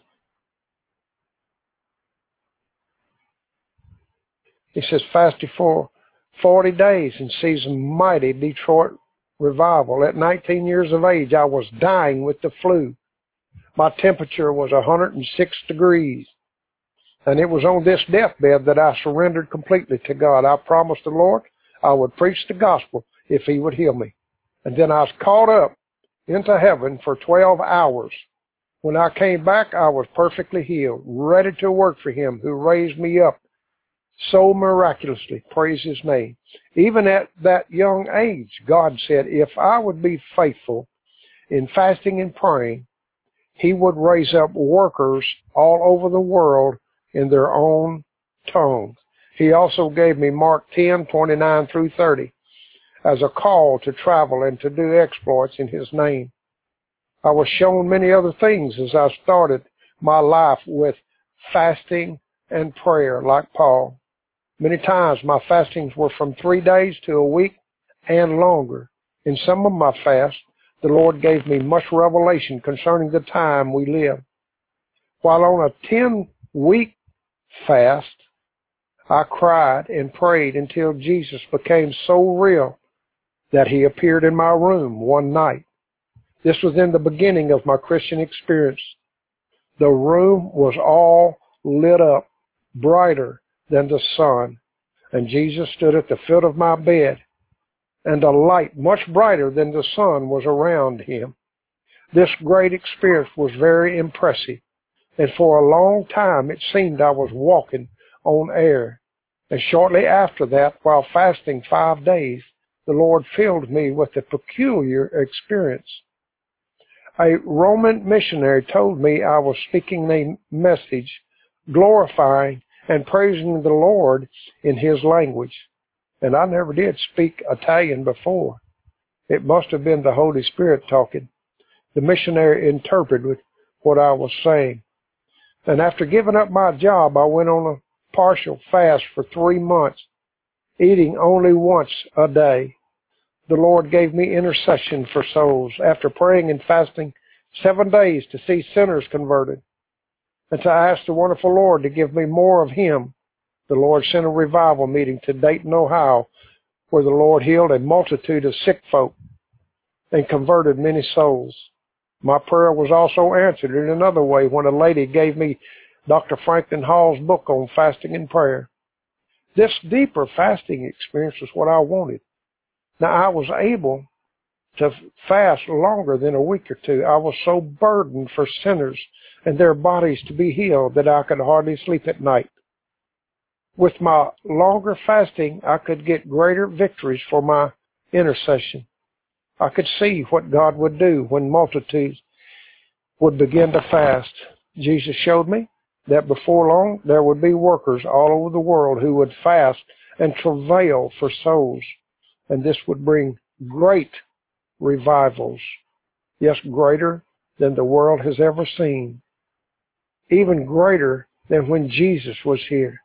He says, fasted for forty days and sees a mighty Detroit revival. At nineteen years of age, I was dying with the flu. My temperature was one hundred six degrees. And it was on this deathbed that I surrendered completely to God. I promised the Lord I would preach the gospel if he would heal me. And then I was caught up into heaven for twelve hours. When I came back, I was perfectly healed, ready to work for him who raised me up so miraculously. Praise his name. Even at that young age, God said, if I would be faithful in fasting and praying, he would raise up workers all over the world in their own tongues. He also gave me Mark ten, twenty-nine through thirty as a call to travel and to do exploits in his name. I was shown many other things as I started my life with fasting and prayer like Paul. Many times my fastings were from three days to a week and longer. In some of my fasts, the Lord gave me much revelation concerning the time we live. While on a ten-week fast, I cried and prayed until Jesus became so real that he appeared in my room one night. This was in the beginning of my Christian experience. The room was all lit up, brighter than the sun, and Jesus stood at the foot of my bed, and a light much brighter than the sun was around him. This great experience was very impressive, and for a long time it seemed I was walking on air. And shortly after that, while fasting five days, the Lord filled me with a peculiar experience. A Roman missionary told me I was speaking a message, glorifying and praising the Lord in his language. And I never did speak Italian before. It must have been the Holy Spirit talking. The missionary interpreted what I was saying. And after giving up my job, I went on a partial fast for three months, eating only once a day. The Lord gave me intercession for souls after praying and fasting seven days to see sinners converted. And to ask the wonderful Lord to give me more of him, the Lord sent a revival meeting to Dayton, Ohio, where the Lord healed a multitude of sick folk and converted many souls. My prayer was also answered in another way when a lady gave me Doctor Franklin Hall's book on fasting and prayer. This deeper fasting experience was what I wanted. Now, I was able to fast longer than a week or two. I was so burdened for sinners and their bodies to be healed that I could hardly sleep at night. With my longer fasting, I could get greater victories for my intercession. I could see what God would do when multitudes would begin to fast. Jesus showed me that before long there would be workers all over the world who would fast and travail for souls. And this would bring great revivals. Yes, greater than the world has ever seen. Even greater than when Jesus was here.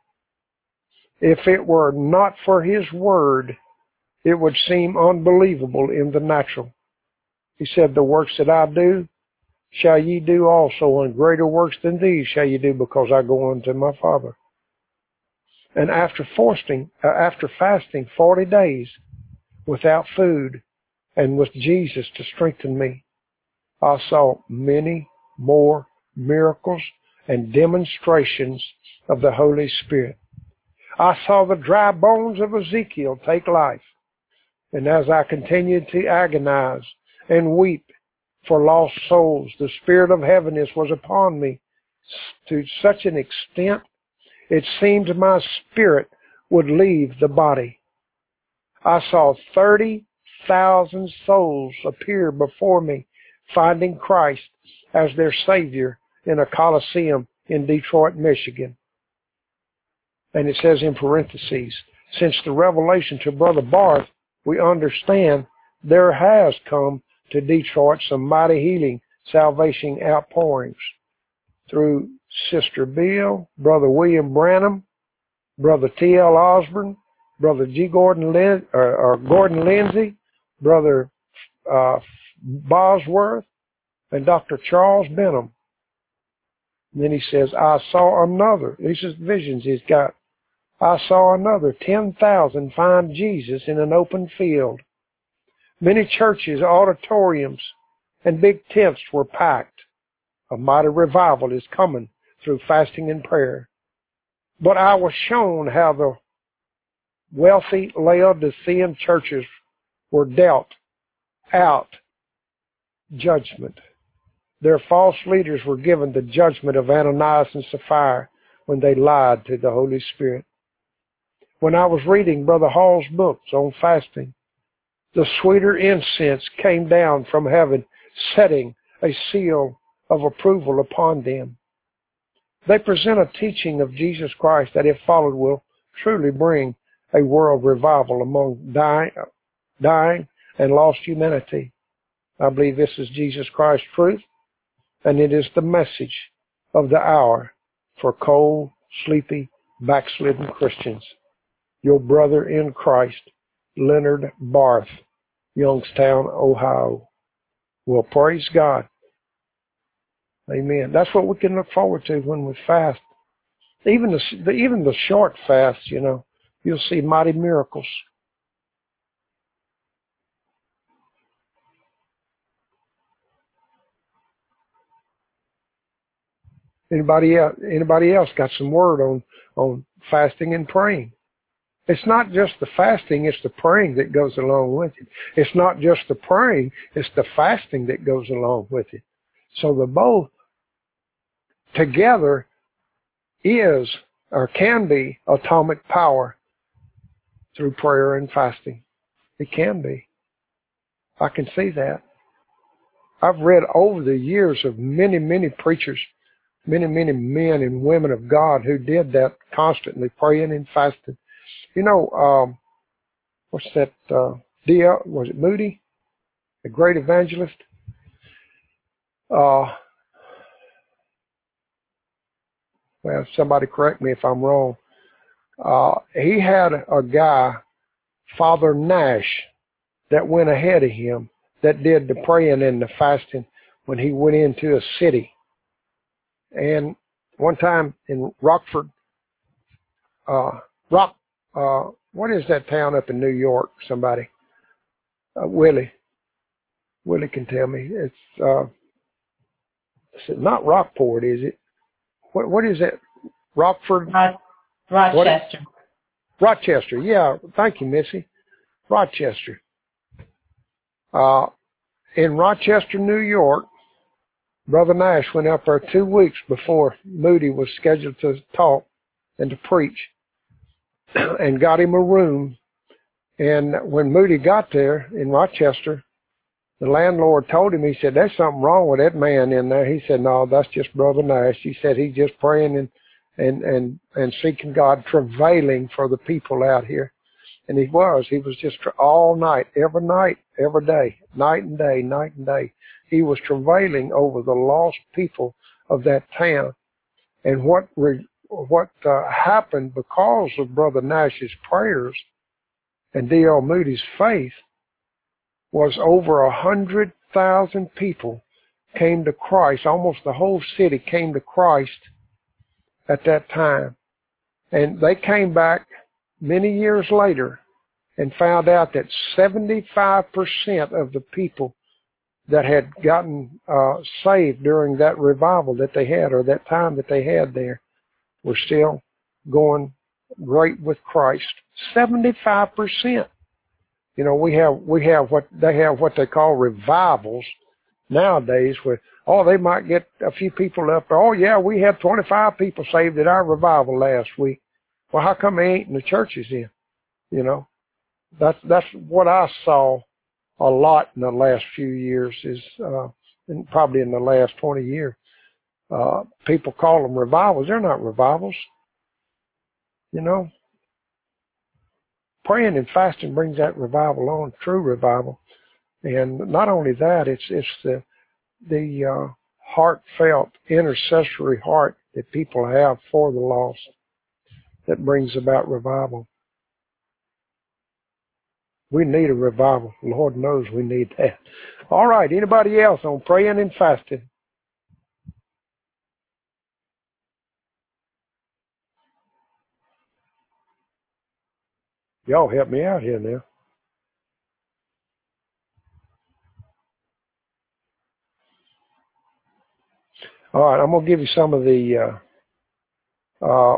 If it were not for his word, it would seem unbelievable in the natural. He said, the works that I do shall ye do also, and greater works than these shall ye do, because I go unto my Father. And after fasting, uh, after fasting forty days without food and with Jesus to strengthen me, I saw many more miracles and demonstrations of the Holy Spirit. I saw the dry bones of Ezekiel take life. And as I continued to agonize and weep for lost souls, the spirit of heaviness was upon me to such an extent it seemed my spirit would leave the body. I saw thirty thousand souls appear before me, finding Christ as their Savior in a coliseum in Detroit, Michigan. And it says in parentheses, since the revelation to Brother Barth, we understand there has come to Detroit some mighty healing, salvation outpourings through Sister Bill, Brother William Branham, Brother T L Osborne, Brother G. Gordon, Lin- or, or Gordon Lindsay, Brother uh, Bosworth, and Doctor Charles Benham. And then he says, I saw another. These are visions he's got. I saw another ten thousand find Jesus in an open field. Many churches, auditoriums, and big tents were packed. A mighty revival is coming through fasting and prayer. But I was shown how the wealthy Laodicean churches were dealt out judgment. Their false leaders were given the judgment of Ananias and Sapphira when they lied to the Holy Spirit. When I was reading Brother Hall's books on fasting, the sweeter incense came down from heaven, setting a seal of approval upon them. They present a teaching of Jesus Christ that, if followed, will truly bring a world revival among dying, dying and lost humanity. I believe this is Jesus Christ's truth, and it is the message of the hour for cold, sleepy, backslidden Christians. Your brother in Christ, Leonard Barth, Youngstown, Ohio. Well, praise God. Amen. That's what we can look forward to when we fast. Even the, the even the short fasts, you know, you'll see mighty miracles. Anybody else, anybody else got some word on, on fasting and praying? It's not just the fasting, it's the praying that goes along with it. It's not just the praying, it's the fasting that goes along with it. So the both together is or can be atomic power through prayer and fasting. It can be. I can see that. I've read over the years of many, many preachers, many, many men and women of God who did that constantly, praying and fasting. You know, um, what's that, uh, D L, was it Moody? A great evangelist? Uh, well, somebody correct me if I'm wrong. Uh, he had a guy, Father Nash, that went ahead of him, that did the praying and the fasting when he went into a city. And one time in Rockford, uh, Rock, uh, what is that town up in New York? Somebody, uh, Willie, Willie can tell me. It's, uh, it's not Rockport, is it? What, what is that? Rockford? Ro- Rochester. What? Rochester, yeah. Thank you, Missy. Rochester. Uh, in Rochester, New York, Brother Nash went up there two weeks before Moody was scheduled to talk and to preach, and got him a room. And when Moody got there in Rochester, the landlord told him, he said, there's something wrong with that man in there. He said, no, that's just Brother Nash. He said he's just praying and, and, and, and seeking God, travailing for the people out here. And he was. He was just all night, every night, every day, night and day, night and day. He was travailing over the lost people of that town. And what re, what uh, happened because of Brother Nash's prayers and D L Moody's faith was over a hundred thousand people came to Christ. Almost the whole city came to Christ at that time. And they came back many years later and found out that seventy-five percent of the people that had gotten uh, saved during that revival that they had, or that time that they had there, were still going great with Christ. seventy-five percent. You know, we have we have what they have what they call revivals nowadays, where oh they might get a few people up there. Oh yeah, we had twenty-five people saved at our revival last week. Well, how come they ain't in the churches then? You know, that's that's what I saw a lot in the last few years, is uh, and probably in the last twenty years. Uh, people call them revivals. They're not revivals. You know, praying and fasting brings that revival on, true revival. And not only that, it's it's the the uh, heartfelt intercessory heart that people have for the lost that brings about revival. We need a revival. Lord knows we need that. All right, anybody else on praying and fasting? Y'all help me out here now. All right, I'm going to give you some of the, uh, uh,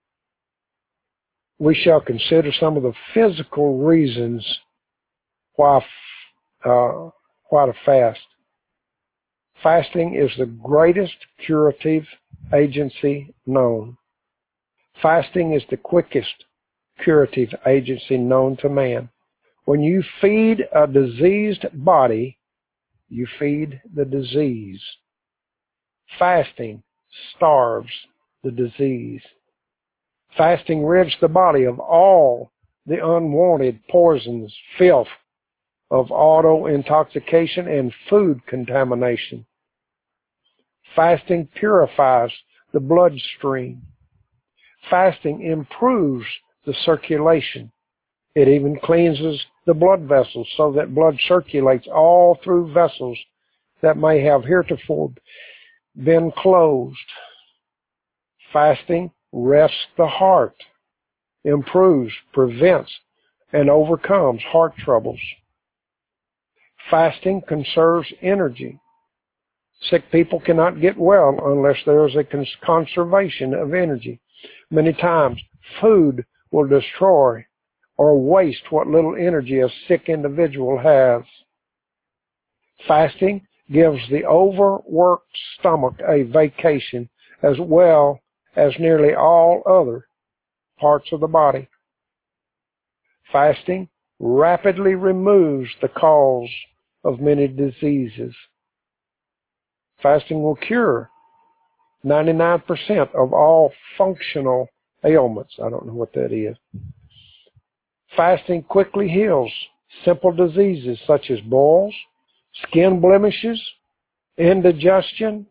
we shall consider some of the physical reasons why, uh, why to fast. Fasting is the greatest curative agency known. Fasting is the quickest curative agency known to man. When you feed a diseased body, you feed the disease. Fasting starves the disease. Fasting rids the body of all the unwanted poisons, filth of auto-intoxication and food contamination. Fasting purifies the bloodstream. Fasting improves the circulation. It even cleanses the blood vessels so that blood circulates all through vessels that may have heretofore been closed. Fasting rests the heart, improves, prevents, and overcomes heart troubles. Fasting conserves energy. Sick people cannot get well unless there is a cons- conservation of energy. Many times, food will destroy or waste what little energy a sick individual has. Fasting gives the overworked stomach a vacation as well as nearly all other parts of the body. Fasting rapidly removes the cause of many diseases. Fasting will cure ninety-nine percent of all functional ailments. I don't know what that is. Fasting quickly heals simple diseases such as boils, skin blemishes, indigestion,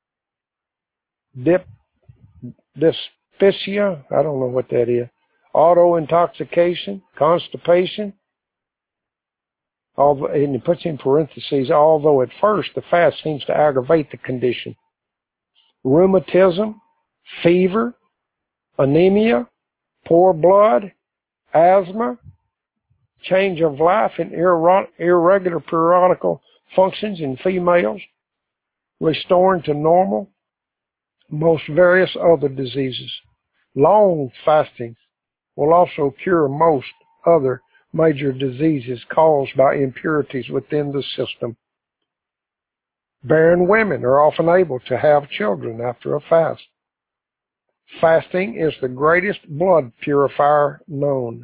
dip, dyspepsia, I don't know what that is, auto-intoxication, constipation, although, and it puts in parentheses, although at first the fast seems to aggravate the condition. Rheumatism, fever, anemia, poor blood, asthma, change of life and irregular periodical functions in females, restoring to normal most various other diseases. Long fasting will also cure most other major diseases caused by impurities within the system. Barren women are often able to have children after a fast. Fasting is the greatest blood purifier known.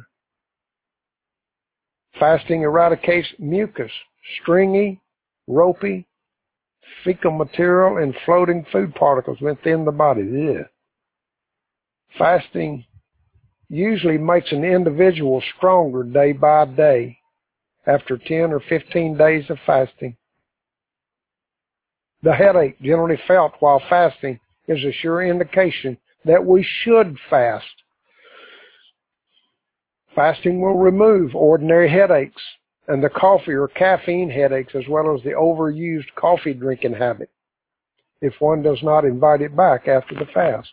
Fasting eradicates mucus, stringy, ropey, fecal material, and floating food particles within the body. Ugh. Fasting usually makes an individual stronger day by day after ten or fifteen days of fasting. The headache generally felt while fasting is a sure indication that we should fast. Fasting will remove ordinary headaches and the coffee or caffeine headaches, as well as the overused coffee drinking habit, if one does not invite it back after the fast.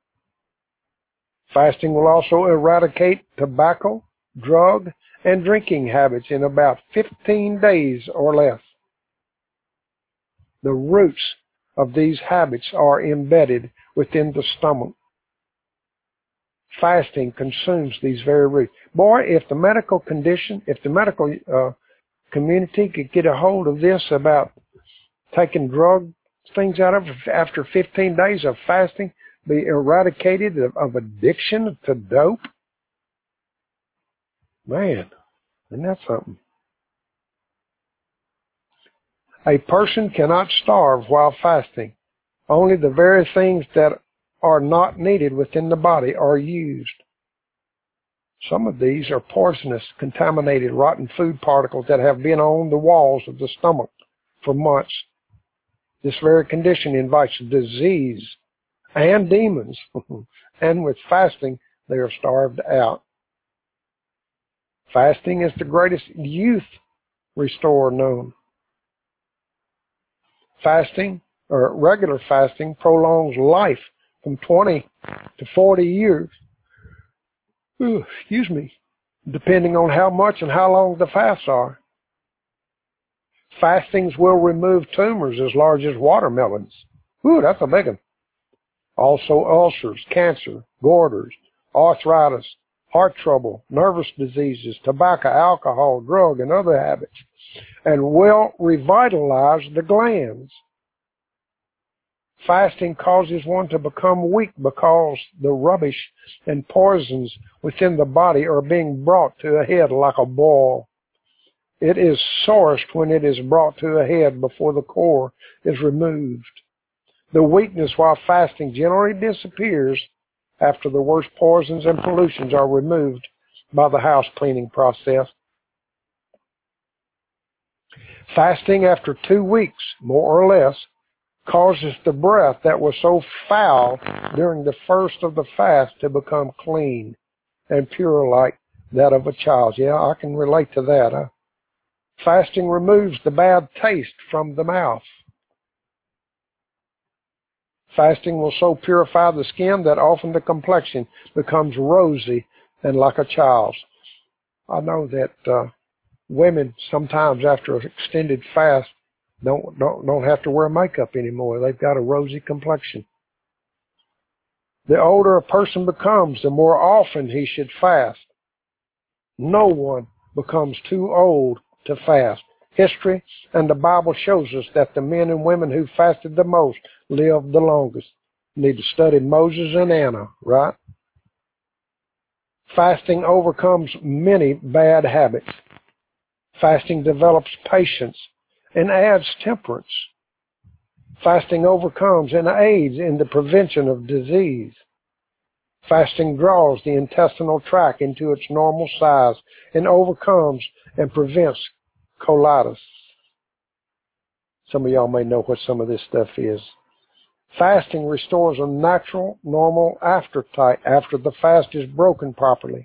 Fasting will also eradicate tobacco, drug, and drinking habits in about fifteen days or less. The roots of these habits are embedded within the stomach. Fasting consumes these very roots. Boy, if the medical condition, if the medical uh, community could get a hold of this about taking drug things out of after fifteen days of fasting, be eradicated of, of addiction to dope. Man, isn't that something? A person cannot starve while fasting Only the very things that are not needed within the body are used. Some of these are poisonous, contaminated, rotten food particles that have been on the walls of the stomach for months. This very condition invites disease and demons, and with fasting, they are starved out. Fasting is the greatest youth restorer known. Fasting, or regular fasting, prolongs life from twenty to forty years. Ooh, excuse me, depending on how much and how long the fasts are. Fastings will remove tumors as large as watermelons. Ooh, that's a big one. Also ulcers, cancer, goiters, arthritis, heart trouble, nervous diseases, tobacco, alcohol, drug, and other habits, and will revitalize the glands. Fasting causes one to become weak because the rubbish and poisons within the body are being brought to a head like a boil. It is sorest when it is brought to a head before the core is removed. The weakness while fasting generally disappears after the worst poisons and pollutions are removed by the house cleaning process. Fasting after two weeks, more or less, causes the breath that was so foul during the first of the fast to become clean and pure like that of a child. Yeah, I can relate to that. Huh? Fasting removes the bad taste from the mouth. Fasting will so purify the skin that often the complexion becomes rosy and like a child's. I know that uh, women sometimes after an extended fast don't, don't, don't have to wear makeup anymore. They've got a rosy complexion. The older a person becomes, the more often he should fast. No one becomes too old to fast. History and the Bible shows us that the men and women who fasted the most lived the longest. You need to study Moses and Anna, right? Fasting overcomes many bad habits. Fasting develops patience and adds temperance. Fasting overcomes and aids in the prevention of disease. Fasting draws the intestinal tract into its normal size and overcomes and prevents colitis. Some of y'all may know what some of this stuff is. Fasting restores a natural, normal appetite after the fast is broken properly.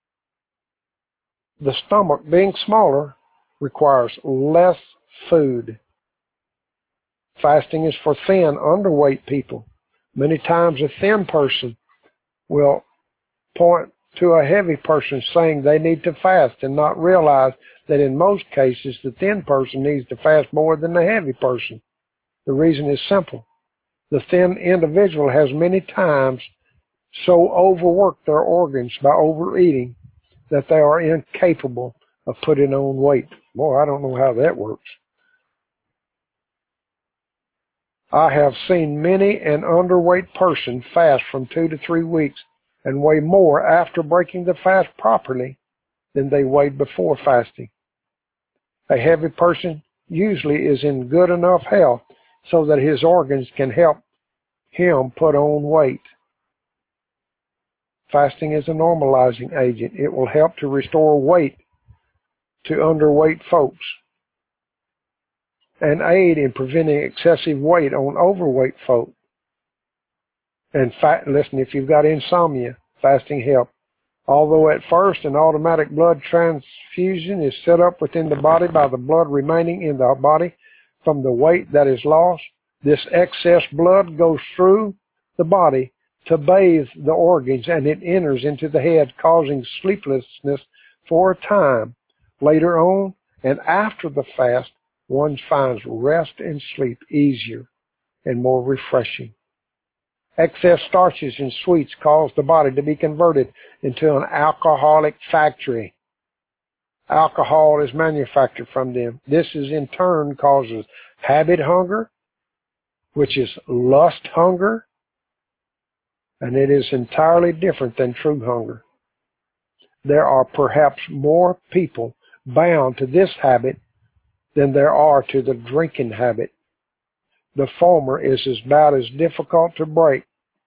The stomach, being smaller, requires less food. Fasting is for thin, underweight people. Many times a thin person will point to a heavy person saying they need to fast and not realize that in most cases the thin person needs to fast more than the heavy person. The reason is simple. The thin individual has many times so overworked their organs by overeating that they are incapable of putting on weight. Boy, I don't know how that works. I have seen many an underweight person fast from two to three weeks and weigh more after breaking the fast properly than they weighed before fasting. A heavy person usually is in good enough health so that his organs can help him put on weight. Fasting is a normalizing agent. It will help to restore weight to underweight folks and aid in preventing excessive weight on overweight folk. And fat, listen, if you've got insomnia, fasting helps. Although at first an automatic blood transfusion is set up within the body by the blood remaining in the body from the weight that is lost, this excess blood goes through the body to bathe the organs and it enters into the head, causing sleeplessness for a time. Later on and after the fast, one finds rest and sleep easier and more refreshing. Excess starches and sweets cause the body to be converted into an alcoholic factory. Alcohol is manufactured from them. This is in turn causes habit hunger, which is lust hunger, and it is entirely different than true hunger. There are perhaps more people bound to this habit than there are to the drinking habit. The former is about as difficult to break.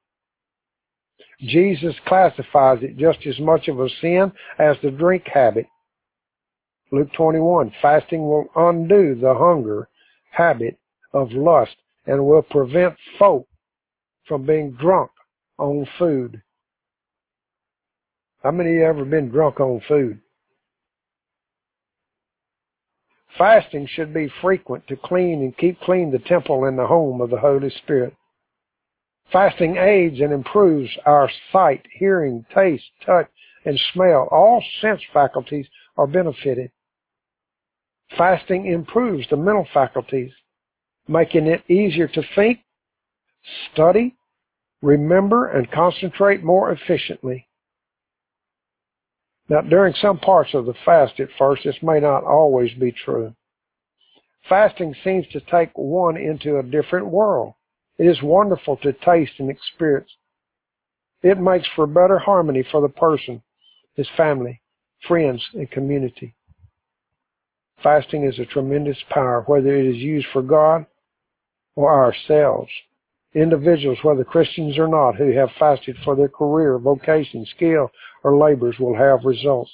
Jesus classifies it just as much of a sin as the drink habit. Luke twenty-one, fasting will undo the hunger habit of lust and will prevent folk from being drunk on food. How many of you ever been drunk on food? Fasting should be frequent to clean and keep clean the temple and the home of the Holy Spirit. Fasting aids and improves our sight, hearing, taste, touch, and smell. All sense faculties are benefited. Fasting improves the mental faculties, making it easier to think, study, remember, and concentrate more efficiently. Now, during some parts of the fast at first, this may not always be true. Fasting seems to take one into a different world. It is wonderful to taste and experience. It makes for better harmony for the person, his family, friends, and community. Fasting is a tremendous power, whether it is used for God or ourselves. Individuals, whether Christians or not, who have fasted for their career, vocation, skill, or labors will have results.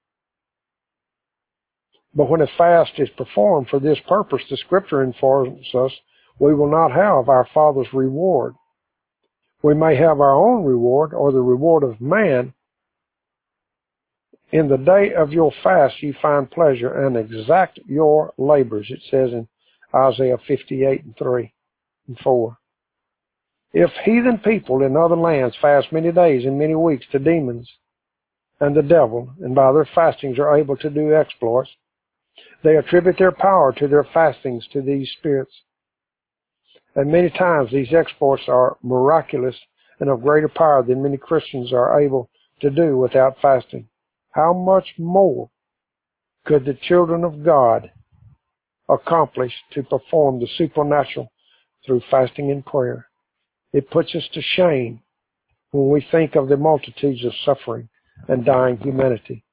But when a fast is performed for this purpose, the Scripture informs us we will not have our Father's reward. We may have our own reward or the reward of man. In the day of your fast you find pleasure and exact your labors, it says in Isaiah fifty-eight and three and four. If heathen people in other lands fast many days and many weeks to demons and the devil, and by their fastings are able to do exploits, they attribute their power to their fastings to these spirits. And many times these exploits are miraculous and of greater power than many Christians are able to do without fasting. How much more could the children of God accomplish to perform the supernatural through fasting and prayer? It puts us to shame when we think of the multitudes of suffering and dying humanity.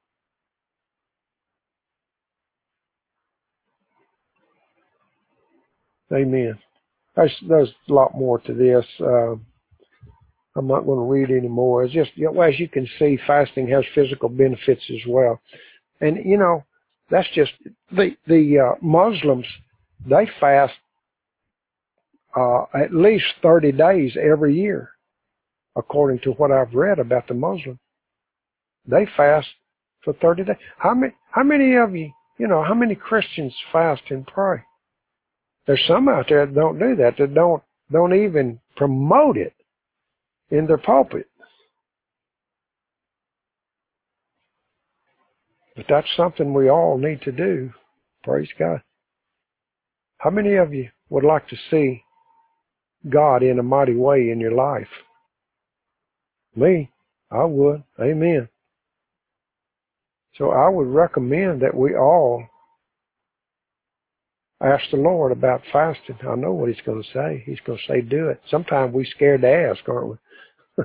Amen. There's, there's a lot more to this. Uh, I'm not going to read any more. It's just, you know, as you can see, fasting has physical benefits as well. And, you know, that's just, the, the uh, Muslims, they fast uh, at least thirty days every year, according to what I've read about the Muslims. They fast for thirty days. How many, how many of you, you know, how many Christians fast and pray? There's some out there that don't do that, that don't, don't even promote it in their pulpit. But that's something we all need to do. Praise God. How many of you would like to see God in a mighty way in your life? Me, I would. Amen. So I would recommend that we all ask the Lord about fasting. I know what He's going to say. He's going to say, do it. Sometimes we're scared to ask, aren't we?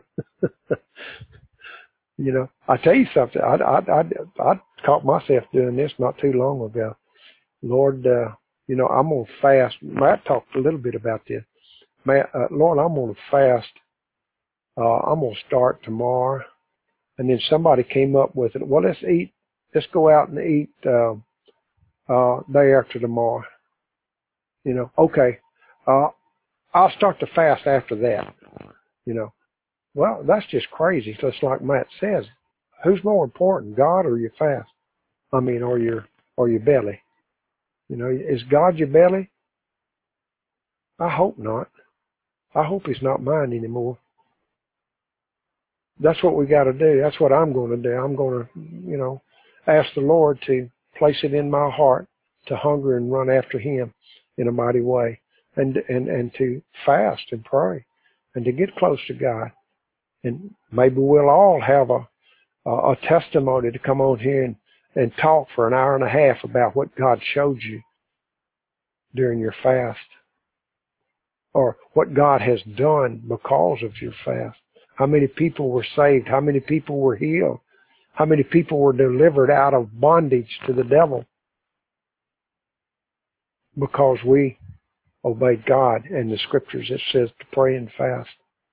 You know, I tell you something. I, I, I, I caught myself doing this not too long ago. Lord, uh, you know, I'm going to fast. Matt talked a little bit about this. Matt, uh, Lord, I'm going to fast. Uh, I'm going to start tomorrow. And then somebody came up with it. Well, let's eat. Let's go out and eat uh, uh, day after tomorrow. You know, okay. Uh, I'll start the fast after that. You know, well, that's just crazy. Just like Matt says, who's more important, God or your fast? I mean, or your or your belly? You know, is God your belly? I hope not. I hope He's not mine anymore. That's what we got to do. That's what I'm going to do. I'm going to, you know, ask the Lord to place it in my heart to hunger and run after Him in a mighty way, and and and to fast and pray, and to get close to God. And maybe we'll all have a a, a testimony to come on here and, and talk for an hour and a half about what God showed you during your fast, or what God has done because of your fast. How many people were saved? How many people were healed? How many people were delivered out of bondage to the devil because we obeyed God and the scriptures. It says to pray and fast.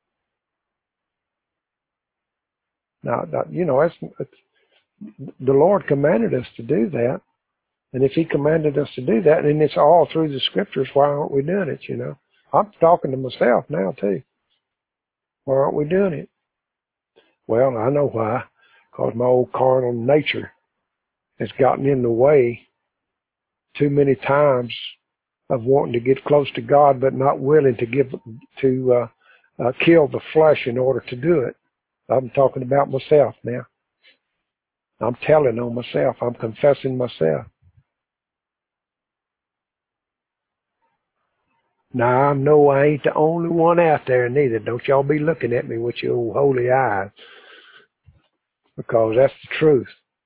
Now, you know, it's, it's, the Lord commanded us to do that. And if he commanded us to do that, and it's all through the scriptures, why aren't we doing it, you know? I'm talking to myself now, too. Why aren't we doing it? Well, I know why. Because my old carnal nature has gotten in the way too many times of wanting to get close to God, but not willing to give to uh, uh, kill the flesh in order to do it. I'm talking about myself now. I'm telling on myself. I'm confessing myself. Now, I know I ain't the only one out there neither. Don't y'all be looking at me with your old holy eyes, because that's the truth.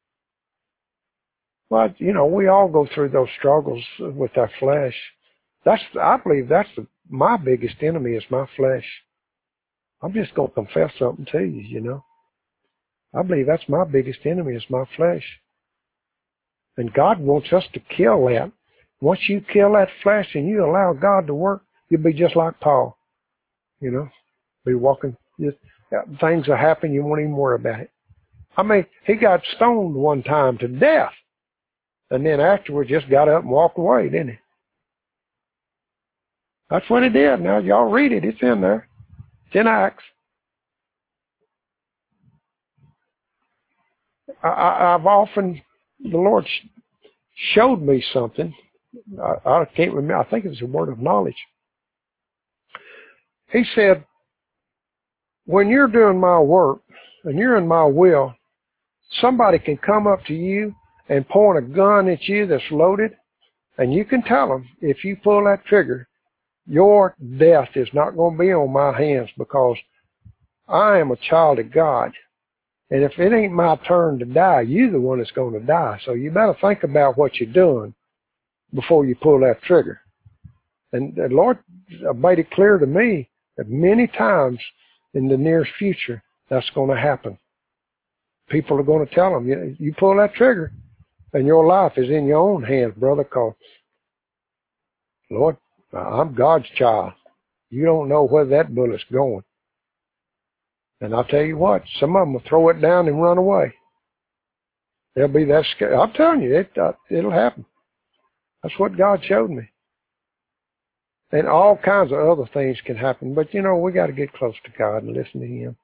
But, you know, we all go through those struggles with our flesh. That's, I believe that's the, my biggest enemy is my flesh. I'm just going to confess something to you, you know. I believe that's my biggest enemy is my flesh. And God wants us to kill that. Once you kill that flesh and you allow God to work, you'll be just like Paul. You know, be walking, just, things will happen, you won't even worry about it. I mean, he got stoned one time to death. And then afterwards just got up and walked away, didn't he? That's what he did. Now, y'all read it. It's in there. It's in Acts. I, I, I've often, the Lord sh- showed me something. I, I can't remember. I think it was a word of knowledge. He said, when you're doing my work and you're in my will, somebody can come up to you and point a gun at you that's loaded, and you can tell them, if you pull that trigger, your death is not going to be on my hands, because I am a child of God. And if it ain't my turn to die, you're the one that's going to die. So you better think about what you're doing before you pull that trigger. And the Lord made it clear to me that many times in the near future, that's going to happen. People are going to tell them, you, you pull that trigger, and your life is in your own hands, brother, because, Lord, I'm God's child. You don't know where that bullet's going. And I'll tell you what, some of them will throw it down and run away. They'll be that scared. I'm telling you, it, uh, it'll happen. That's what God showed me. And all kinds of other things can happen. But, you know, we got to get close to God and listen to Him.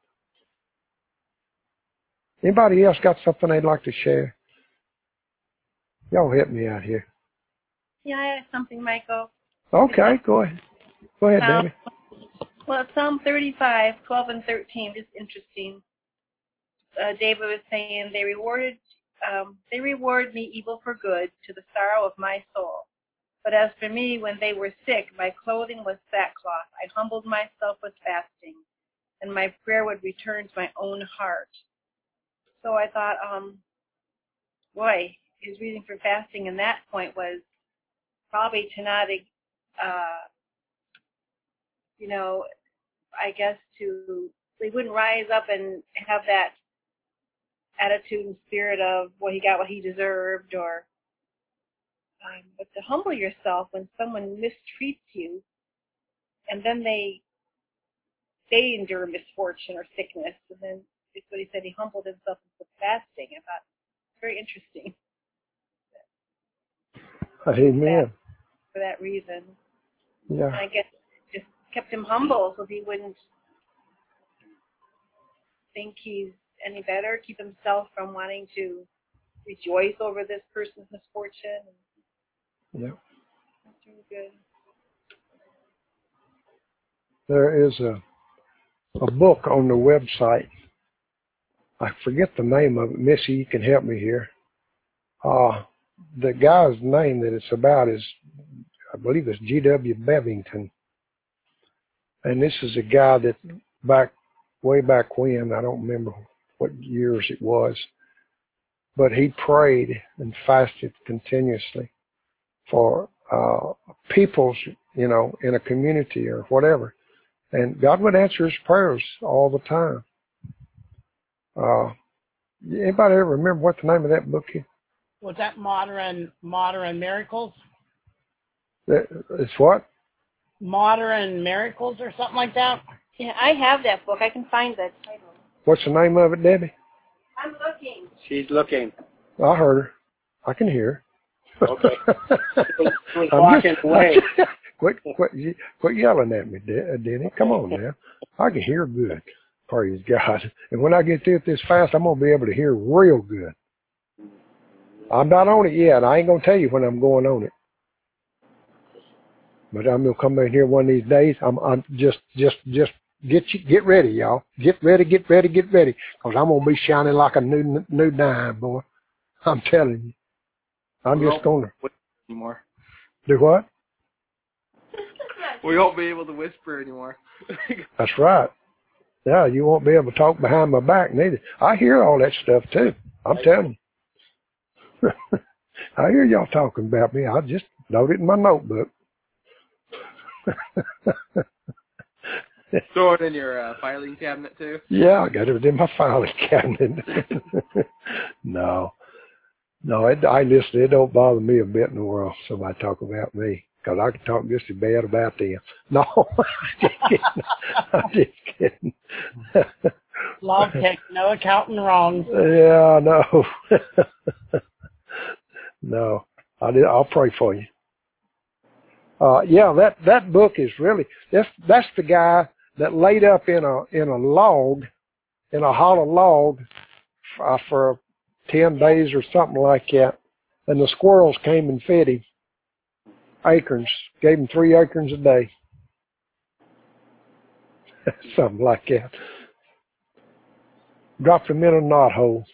Anybody else got something they'd like to share? Y'all help me out here. Yeah, I have something, Michael. Okay, go ahead. Go ahead, um, Debbie. Well, Psalm thirty-five, twelve and thirteen is interesting. Uh, David was saying, they rewarded, um, they reward me evil for good, to the sorrow of my soul. But as for me, when they were sick, my clothing was sackcloth. I humbled myself with fasting, and my prayer would return to my own heart. So I thought, um, boy, his reason for fasting in that point was probably to not, uh, you know, I guess to, so he wouldn't rise up and have that attitude and spirit of, well, he got what he deserved, or, um, but to humble yourself when someone mistreats you, and then they, they endure misfortune or sickness, and then it's what he said, he humbled himself with fasting. I thought, very interesting. Amen. For that reason. Yeah. And I guess it just kept him humble so he wouldn't think he's any better, keep himself from wanting to rejoice over this person's misfortune. Yeah. That's really good. There is a a book on the website. I forget the name of it. Missy, you can help me here. Uh, the guy's name that it's about is, I believe it's G W Bevington. And this is a guy that back, way back when, I don't remember what years it was, but he prayed and fasted continuously for uh, people's, you know, in a community or whatever. And God would answer his prayers all the time. Uh, anybody ever remember what the name of that book is? Was that Modern Modern Miracles? That, it's what? Modern Miracles or something like that? Yeah, I have that book. I can find that title. What's the name of it, Debbie? I'm looking. She's looking. I heard her. I can hear her. Okay. She was, she was walking just, away. Just, quit, quit, quit yelling at me, Denny. Come on now. I can hear good. Praise God. And when I get through it this fast, I'm going to be able to hear real good. I'm not on it yet. I ain't going to tell you when I'm going on it. But I'm going to come in here one of these days. I'm, I'm just, just, just get you, get ready, y'all. Get ready, get ready, get ready. Cause I'm going to be shining like a new, new dime, boy. I'm telling you. I'm we just going to anymore. Do what? We won't be able to whisper anymore. That's right. Yeah, you won't be able to talk behind my back neither. I hear all that stuff too. I'm telling you. I hear y'all talking about me. I just note it in my notebook. Throw it in your uh, filing cabinet too? Yeah, I got it in my filing cabinet. No. No, it, I listen, it don't bother me a bit in the world somebody talk about me. Because I can talk just as bad about them. No, I'm just kidding. I'm just kidding. Log tech, no accounting wrong. Yeah, no. No, I did, I'll pray for you. Uh, yeah, that, that book is really, that's, that's the guy that laid up in a, in a log, in a hollow log uh, for ten days or something like that. And the squirrels came and fed him. Acorns, gave him three acorns a day. Something like that. Dropped him in a knothole.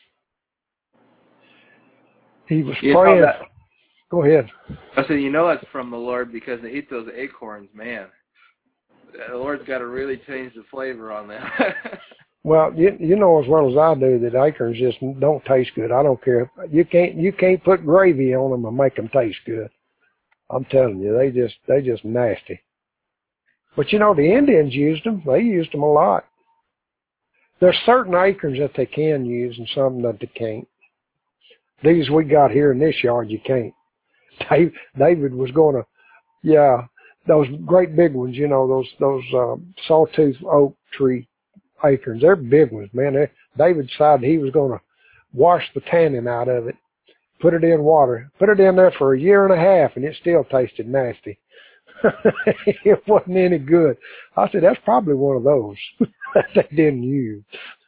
He was you praying. That, Go ahead. I said, you know that's from the Lord because they eat those acorns, man. The Lord's got to really change the flavor on them. Well, you you know as well as I do that acorns just don't taste good. I don't care. You can't you can't put gravy on them and make them taste good. I'm telling you, they just they just nasty. But you know, the Indians used them. They used them a lot. There's certain acorns that they can use and some that they can't. These we got here in this yard, you can't. Dave, David was going to, yeah, those great big ones, you know, those those um, sawtooth oak tree acorns. They're big ones, man. They, David decided he was going to wash the tannin out of it. Put it in water. Put it in there for a year and a half, and it still tasted nasty. It wasn't any good. I said, that's probably one of those that they didn't use.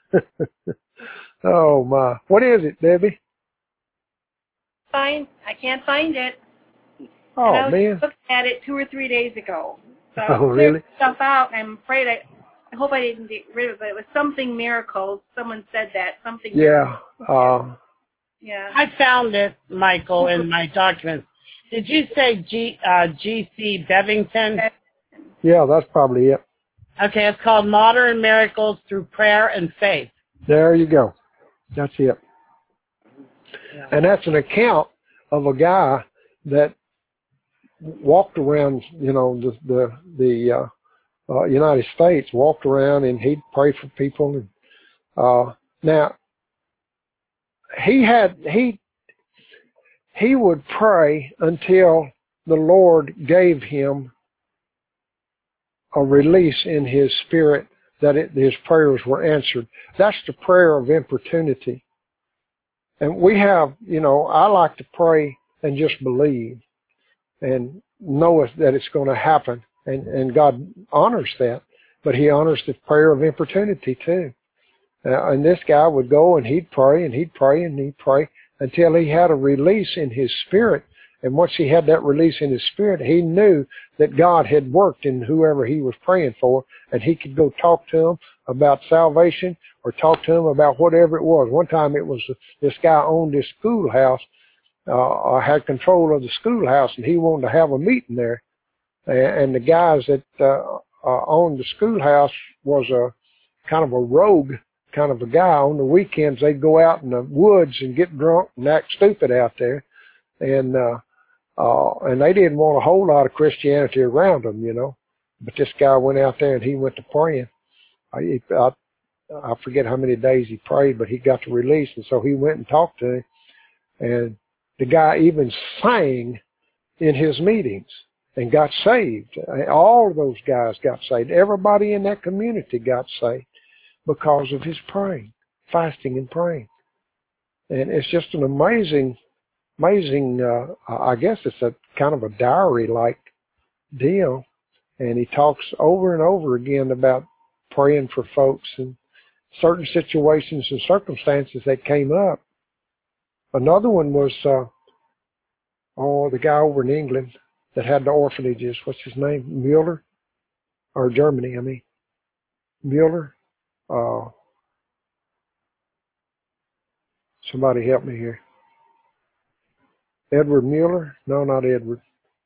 Oh, my. What is it, Debbie? Fine. I can't find it. Oh, and I was man. looking at it two or three days ago. So I Oh, cleared really? stuff out, and I'm afraid I, I hope I didn't get rid of it, but it was something miracles. Someone said that. Something Yeah. Uh, Yeah. I found it, Michael, in my documents. Did you say G, uh, G C Bevington? yeah, that's probably it. Okay, it's called Modern Miracles Through Prayer and Faith. There you go. That's it. Yeah. And that's an account of a guy that walked around, you know, the the, the uh, uh, United States, walked around and he'd pray for people. And uh, now he had he he would pray until the Lord gave him a release in his spirit that it, his prayers were answered. That's the prayer of importunity. And we have, you know, I like to pray and just believe and know that it's going to happen. And, and God honors that. But he honors the prayer of importunity too. Uh, and this guy would go and he'd pray and he'd pray and he'd pray until he had a release in his spirit. And once he had that release in his spirit, he knew that God had worked in whoever he was praying for, and he could go talk to him about salvation or talk to him about whatever it was. One time it was this guy owned this schoolhouse, uh, had control of the schoolhouse, and he wanted to have a meeting there. And the guys that uh, uh, owned the schoolhouse was a kind of a rogue kind of a guy. On the weekends, they'd go out in the woods and get drunk and act stupid out there. And, uh, uh, and they didn't want a whole lot of Christianity around them, you know. But this guy went out there and he went to praying. I, I, I forget how many days he prayed, but he got the release. And so he went and talked to him. And the guy even sang in his meetings. and got saved. All of those guys got saved. Everybody in that community got saved because of his praying, fasting and praying. And it's just an amazing, amazing, uh, I guess it's a kind of a diary-like deal. And he talks over and over again about praying for folks and certain situations and circumstances that came up. Another one was, uh, oh, the guy over in England that had the orphanages. What's his name? Mueller? Or Germany, I mean. Mueller? Uh, somebody help me here. Edward Mueller? No, not Edward.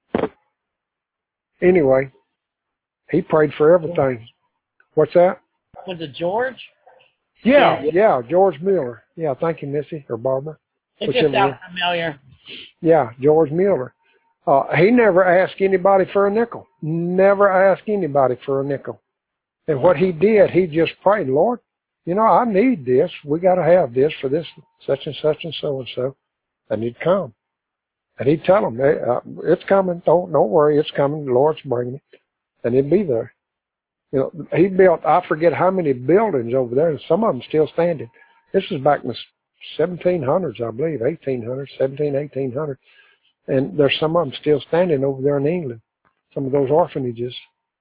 Anyway, he prayed for everything. What's that? Was it George? Yeah, yeah, yeah, George Mueller. Yeah, thank you, Missy, or Barbara. It just sounds familiar. Yeah, George Mueller. Uh, he never asked anybody for a nickel. Never asked anybody for a nickel. And what he did, he just prayed, Lord, you know, I need this. We got to have this for this such and such and so and so. And he'd come. And he'd tell them, hey, uh, it's coming. Don't don't worry, it's coming. The Lord's bringing it. And he'd be there. You know, he built, I forget how many buildings over there, and some of them still standing. This was back in the seventeen hundreds, I believe, eighteen hundreds, seventeen, eighteen hundred. And there's some of them still standing over there in England, some of those orphanages.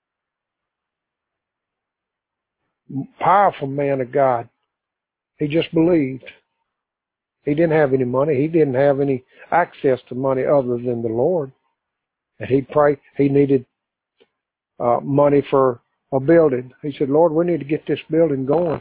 Powerful man of God. He just believed. He didn't have any money. He didn't have any access to money other than the Lord. And he prayed. He needed uh, money for a building. He said, Lord, we need to get this building going.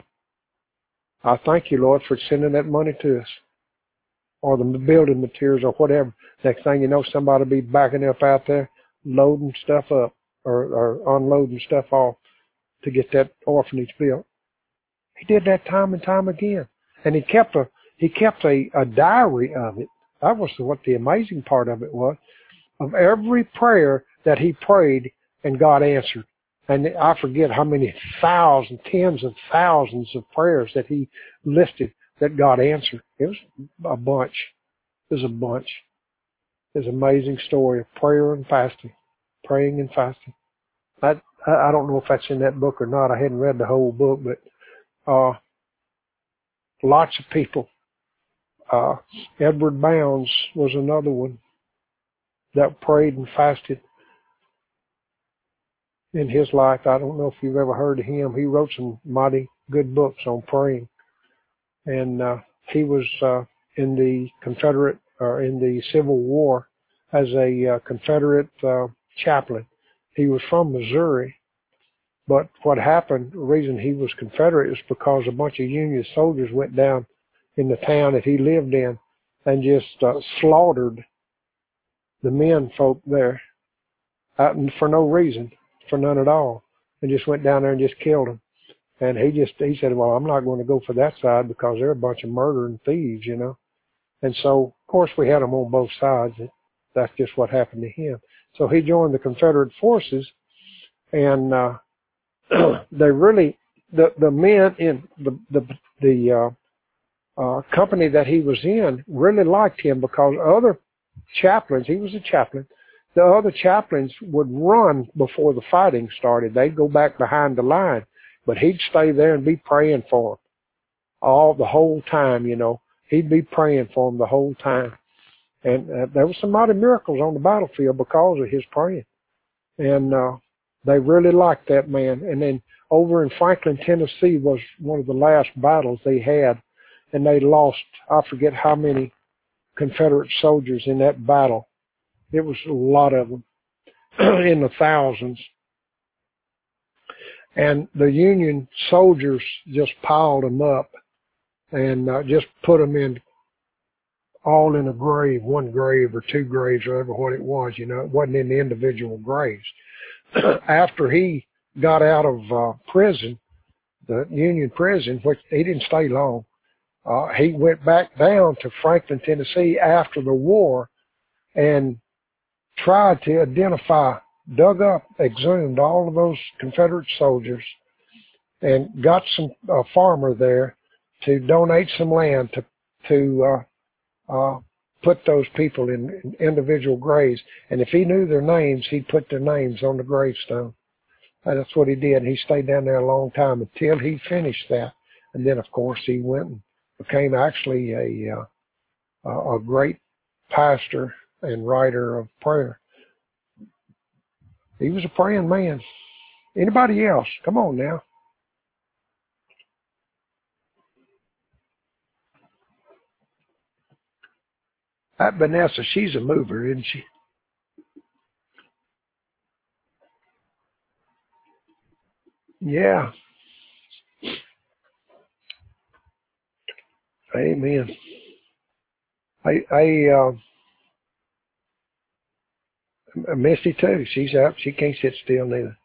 I thank you, Lord, for sending that money to us. Or the building materials or whatever. Next thing you know, somebody will be backing up out there, loading stuff up or, or unloading stuff off to get that orphanage built. He did that time and time again. And he kept a he kept a, a diary of it. That was what the amazing part of it was. Of every prayer that he prayed and God answered. And I forget how many thousands, tens of thousands of prayers that he listed that God answered. It was a bunch. It was a bunch. It was an amazing story of prayer and fasting. Praying and fasting. I, I don't know if that's in that book or not. I hadn't read the whole book, but uh, lots of people. Uh, Edward Bounds was another one that prayed and fasted in his life. I don't know if you've ever heard of him. He wrote some mighty good books on praying. And uh, he was uh, in the Confederate, or in the Civil War as a uh, Confederate uh, chaplain. He was from Missouri, but what happened, the reason he was Confederate is because a bunch of Union soldiers went down in the town that he lived in and just uh, slaughtered the men folk there uh, for no reason, for none at all, and just went down there and just killed them. And he just, he said, well, I'm not going to go for that side because they're a bunch of murdering thieves, you know. And so, of course, we had them on both sides. That's just what happened to him. So he joined the Confederate forces, and uh, they really, the the men in the the the uh, uh, company that he was in really liked him because other chaplains, he was a chaplain, the other chaplains would run before the fighting started. They'd go back behind the line, but he'd stay there and be praying for them all the whole time, you know. He'd be praying for them the whole time. And uh, there were some mighty miracles on the battlefield because of his praying. And uh, they really liked that man. And then over in Franklin, Tennessee was one of the last battles they had. And they lost, I forget how many Confederate soldiers in that battle. It was a lot of them, in the thousands. And the Union soldiers just piled them up and uh, just put them in all in a grave, one grave or two graves, or whatever what it was, you know. It wasn't in the individual graves. After he got out of uh, prison, the Union prison, which he didn't stay long, uh, he went back down to Franklin, Tennessee after the war and tried to identify, dug up, exhumed all of those Confederate soldiers and got some uh, farmer there to donate some land to to uh, uh, put those people in individual graves. And if he knew their names, he'd put their names on the gravestone. And that's what he did. And he stayed down there a long time until he finished that. And then, of course, he went and became actually a uh, a great pastor and writer of prayer. He was a praying man. Anybody else? Come on now. That Vanessa, she's a mover, isn't she? Yeah. Amen. I, I, uh, Misty too. She's up. She can't sit still neither.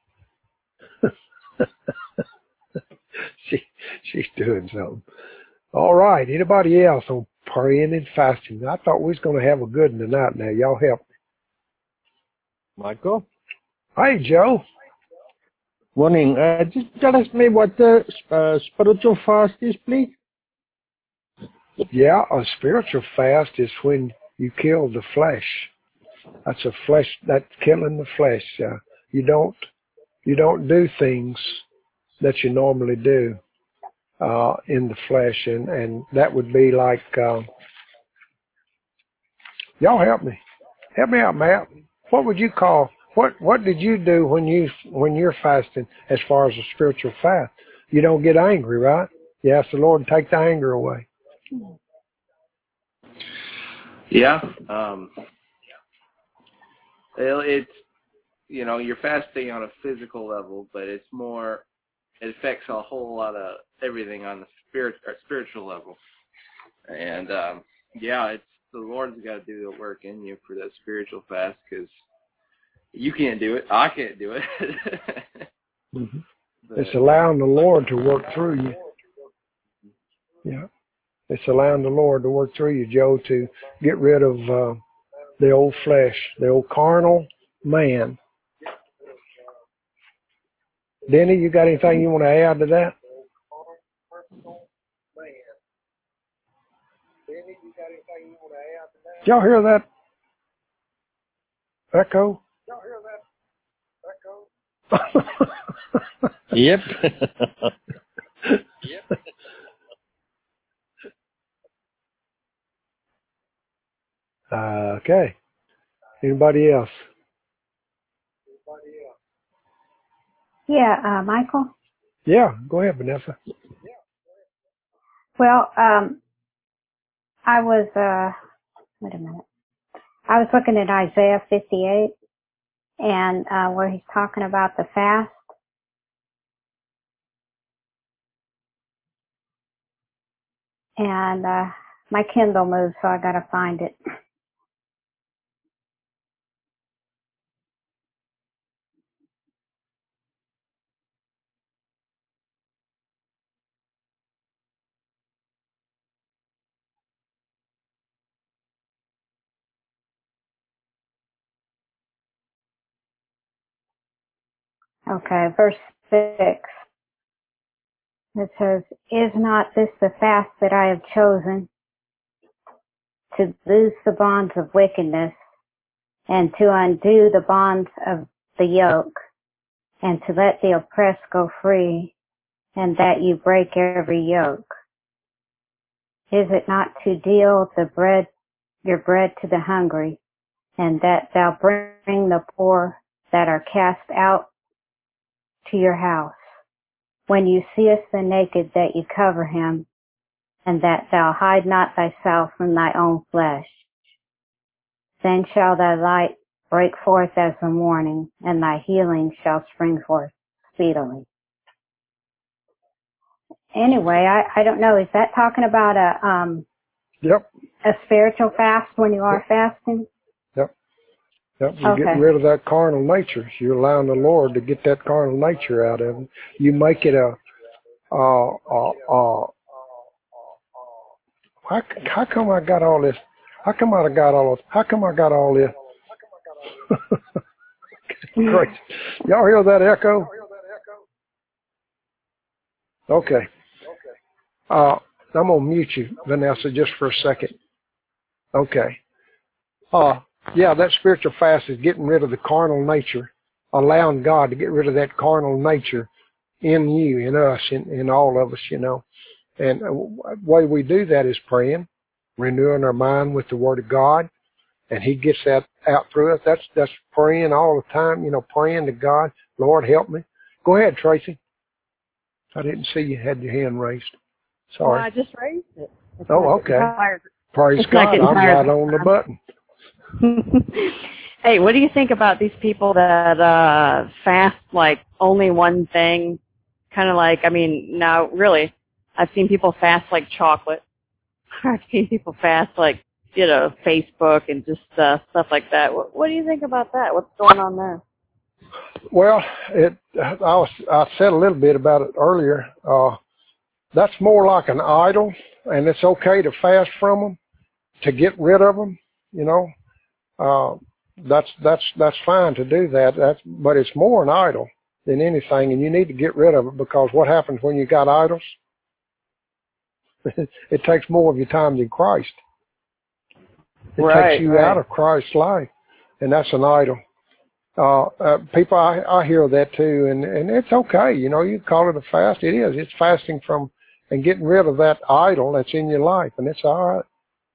she, she's doing something. All right. Anybody else on praying and fasting? I thought we was going to have a good one tonight. Now, y'all help me. Michael? Hey, Joe. Morning. Uh, just tell us me what the uh, spiritual fast is, please. Yeah, a spiritual fast is when you kill the flesh. That's a flesh. That's killing the flesh. Uh, you don't. You don't do things that you normally do uh, in the flesh, and and that would be like. Uh, y'all help me. Help me out, Matt. What would you call? What What did you do when you when you're fasting as far as a spiritual fast? You don't get angry, right? You ask the Lord to take the anger away. Yeah. Um, it's, you know, you're fasting on a physical level, but it's more, it affects a whole lot of everything on the spirit or spiritual level. And, um, yeah, it's, the Lord's got to do the work in you for that spiritual fast, because you can't do it. I can't do it. Mm-hmm. But, it's allowing the Lord to work through you. Yeah. It's allowing the Lord to work through you, Joe, to get rid of uh, the old flesh, the old carnal man. Denny, you got anything you want to add to that? Did y'all hear that echo? Yep. Yep. Uh, okay. Anybody else? Yeah, uh, Michael? Yeah, go ahead, Vanessa. Well, um, I was, uh, wait a minute. I was looking at Isaiah fifty-eight, and uh, where he's talking about the fast. And uh, my Kindle moved, so I got to find it. Okay, verse six. It says, "Is not this the fast that I have chosen, to loose the bonds of wickedness, and to undo the bonds of the yoke, and to let the oppressed go free, and that you break every yoke? Is it not to deal the bread, your bread to the hungry, and that thou bring the poor that are cast out to your house? When you seest the naked, that you cover him, and that thou hide not thyself from thy own flesh. Then shall thy light break forth as the morning, and thy healing shall spring forth speedily." Anyway, I, I don't know, is that talking about a um Yep. a spiritual fast when you are Yep. fasting? Yep. Yep. You're Okay. getting rid of that carnal nature. You're allowing the Lord to get that carnal nature out of him. You make it a uh uh uh how, how come I got all this? How come I got all this? How come I got all this? Great. Y'all hear that echo? Okay. Uh, I'm going to mute you, Vanessa, just for a second. Okay. Uh, yeah, that spiritual fast is getting rid of the carnal nature, allowing God to get rid of that carnal nature in you, in us, in, in all of us, you know. And the way we do that is praying, renewing our mind with the Word of God, and He gets that out through us. That's that's praying all the time, you know, praying to God, Lord, help me. Go ahead, Tracy. I didn't see you had your hand raised. Sorry. Well, I just raised it. It's oh, okay. Praise it's God. I'm right on the button. Hey, what do you think about these people that uh fast like only one thing? Kind of like, I mean, now really, I've seen people fast like chocolate. I've seen people fast like, you know, Facebook and just uh, stuff like that. What, what do you think about that? What's going on there? Well, it I was I said a little bit about it earlier. Uh, that's more like an idol, and it's okay to fast from them, to get rid of them. You know, uh, that's that's that's fine to do that. That's but it's more an idol than anything, and you need to get rid of it, because what happens when you got idols? It takes more of your time than Christ. It right, takes you right. out of Christ's life, and that's an idol. Uh, uh, people, I, I hear that too, and, and it's okay. You know, you call it a fast. It is. It's fasting from and getting rid of that idol that's in your life, and it's all right.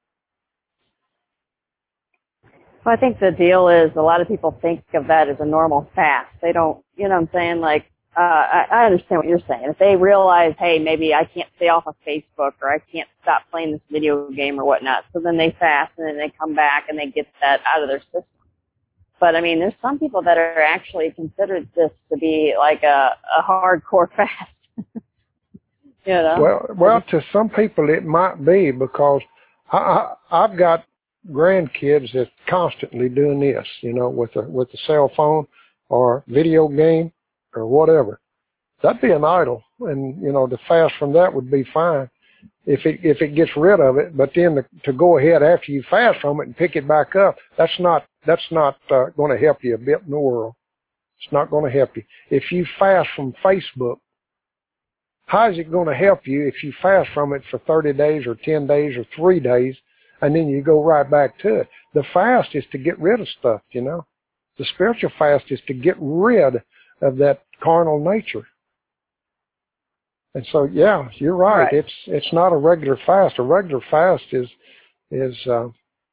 Well, I think the deal is a lot of people think of that as a normal fast. They don't, you know what I'm saying? Like, uh, I, I understand what you're saying. If they realize, hey, maybe I can't stay off of Facebook, or I can't stop playing this video game or whatnot, so then they fast and then they come back and they get that out of their system. But, I mean, there's some people that are actually considered this to be like a, a hardcore fast. you know? Well, well, to some people it might be, because I, I, I've got grandkids that constantly doing this, you know, with a with a cell phone or video game or whatever. That'd be an idol, and you know, to fast from that would be fine if it if it gets rid of it. But then to, to go ahead after you fast from it and pick it back up, that's not that's not uh, going to help you a bit in the world. It's not going to help you. If you fast from Facebook, how is it going to help you if you fast from it for thirty days or ten days or three days, and then you go right back to it? The fast is to get rid of stuff, you know. The spiritual fast is to get rid of that carnal nature. And so, yeah, you're right. right. It's it's not a regular fast. A regular fast is is uh,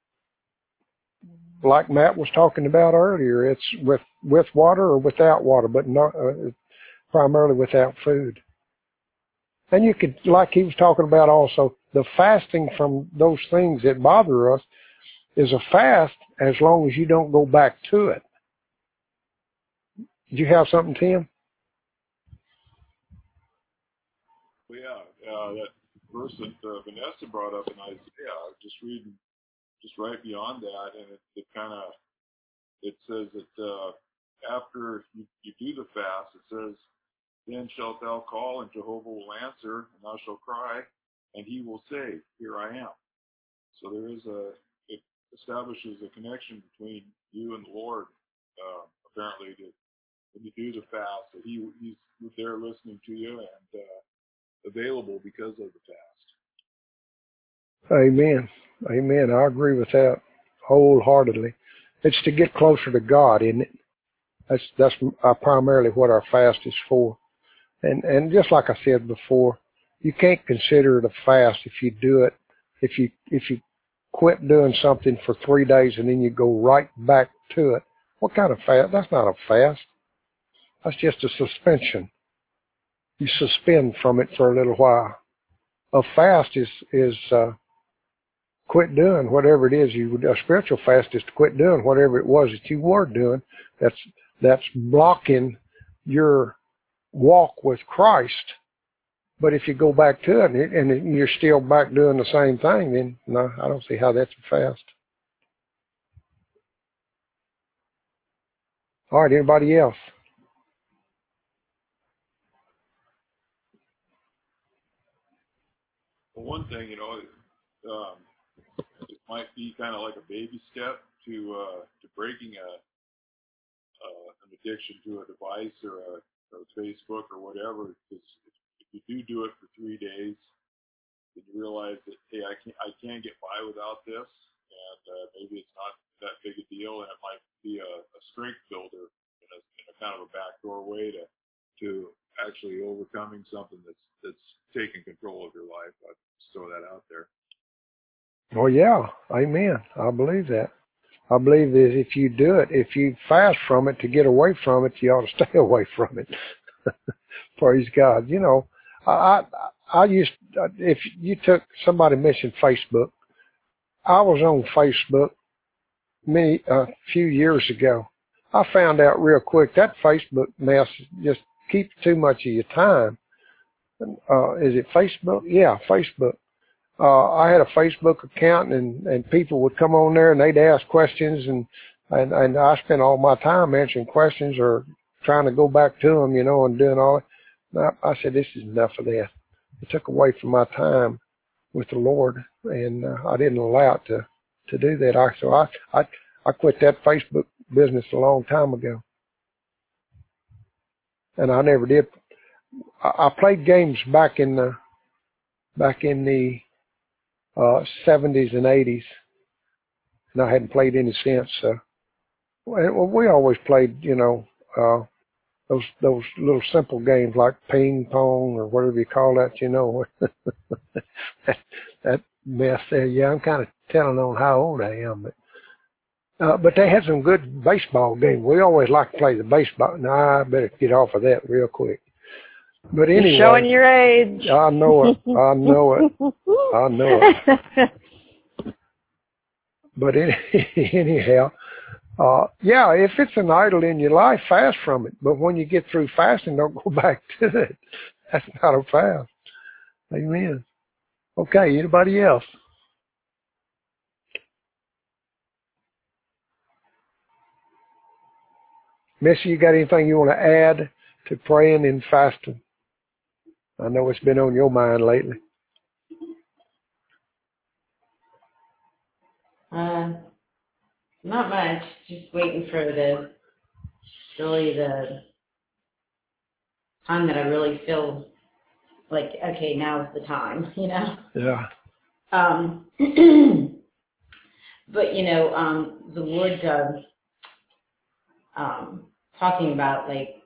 like Matt was talking about earlier. It's with with water or without water, but not uh, primarily without food. And you could, like he was talking about also, the fasting from those things that bother us is a fast as long as you don't go back to it. Did you have something, Tim? Well, yeah, uh, that verse that uh, Vanessa brought up in Isaiah, just reading, just right beyond that, and it, it kind of, it says that uh, after you, you do the fast, it says, then shalt thou call, and Jehovah will answer, and thou shalt cry, and he will say, here I am. So there is a, it establishes a connection between you and the Lord, uh, apparently, to, when you do the fast, that he, he's there listening to you and uh, available because of the fast. Amen. Amen. I agree with that wholeheartedly. It's to get closer to God, isn't it? That's that's uh, primarily what our fast is for. And and just like I said before, you can't consider it a fast if you do it, if you if you quit doing something for three days and then you go right back to it. What kind of fast? That's not a fast. That's just a suspension. You suspend from it for a little while. A fast is is uh, quit doing whatever it is. You a spiritual fast is to quit doing whatever it was that you were doing. That's that's blocking your walk with Christ. But if you go back to it and you're still back doing the same thing, then no, I don't see how that's a fast. All right, anybody else? Well, one thing, you know, um, it might be kind of like a baby step to uh, to breaking a uh, an addiction to a device or a or Facebook or whatever. Because if you do do it for three days, then you realize that, hey, I can't I can't get by without this, and uh, maybe it's not that big a deal, and it might be a, a strength builder in a, in a kind of a backdoor way to to actually overcoming something that's that's taking control of your life. I'll just throw that out there. Oh yeah, amen. I believe that. I believe that if you do it, if you fast from it to get away from it, you ought to stay away from it. Praise God. You know, I, I, I used, if you took, somebody mentioned Facebook. I was on Facebook many, a uh, few years ago. I found out real quick that Facebook mess just keeps too much of your time. Uh, is it Facebook? Yeah, Facebook. Uh, I had a Facebook account, and, and people would come on there and they'd ask questions, and, and, and I spent all my time answering questions or trying to go back to them, you know, and doing all that. I, I said, this is enough of that. It took away from my time with the Lord, and uh, I didn't allow it to, to do that. I, so I, I, I quit that Facebook business a long time ago. And I never did. I, I played games back in the, back in the, uh, seventies and eighties. And I hadn't played any since. So, well, we always played, you know, uh, those those little simple games like ping pong or whatever you call that, you know. that, that mess there. Yeah, I'm kind of telling on how old I am, but uh, but they had some good baseball games. We always like to play the baseball. Nah, I better get off of that real quick. But anyway, you're showing your age. I know it. I know it. I know it. But any, anyhow, uh, yeah, if it's an idol in your life, fast from it. But when you get through fasting, don't go back to it. That's not a fast. Amen. Okay, anybody else? Missy, you got anything you want to add to praying and fasting? I know it's been on your mind lately. Uh, not much. Just waiting for the really the time that I really feel like, okay, now's the time, you know. Yeah. Um, but you know, um, the Lord uh, um, talking about like,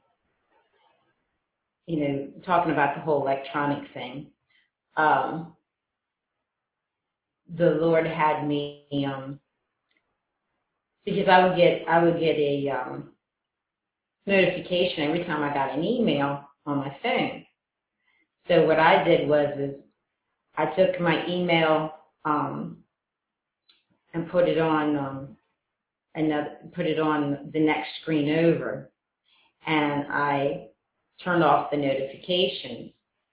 you know, talking about the whole electronic thing. Um, the Lord had me um, because I would get I would get a um, notification every time I got an email on my phone. So what I did was is I took my email um, and put it on um, another put it on the next screen over, and I turned off the notifications.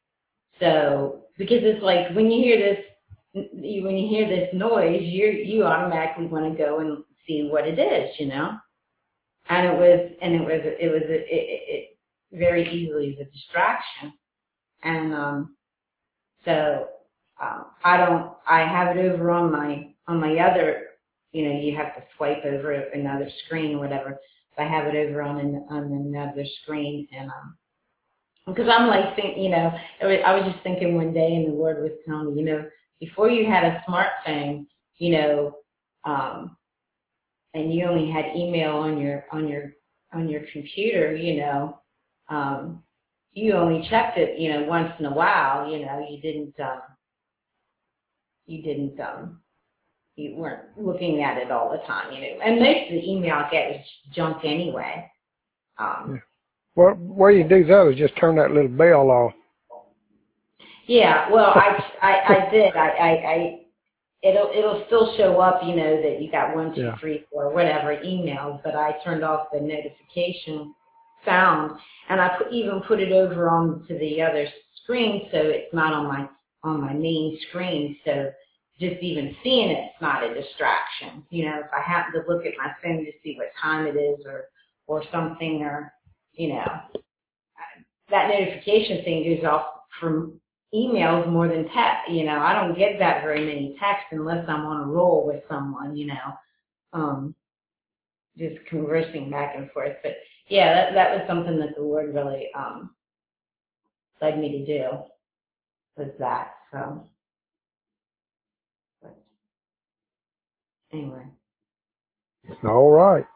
So because it's like when you hear this when you hear this noise, you you automatically want to go and see what it is, you know. And it was and it was it was a, it, it very easily is a distraction, and um, so um, I don't I have it over on my on my other, you know, you have to swipe over another screen or whatever. So I have it over on an, on another screen, and um, because I'm like think you know it was, I was just thinking one day, and the Lord was telling me, you know, before you had a smartphone, you know, um, and you only had email on your on your on your computer, you know, um, you only checked it, you know, once in a while, you know, you didn't um, you didn't um, you weren't looking at it all the time, you know, and most of the email I get is junk anyway. Um, yeah. Well, where you do that is just turn that little bell off. Yeah, well, I, I, I did. I, I, I, it'll, it'll still show up, you know, that you got one, two, Yeah. three, four, whatever emails, but I turned off the notification sound, and I put, even put it over on to the other screen, so it's not on my, on my main screen, so just even seeing it's not a distraction. You know, if I happen to look at my phone to see what time it is or, or something, or, you know, that notification thing goes off from emails more than text. You know, I don't get that very many texts unless I'm on a roll with someone, you know, um, just conversing back and forth. But yeah, that that was something that the Lord really um, led me to do, was that. So, but anyway. All right.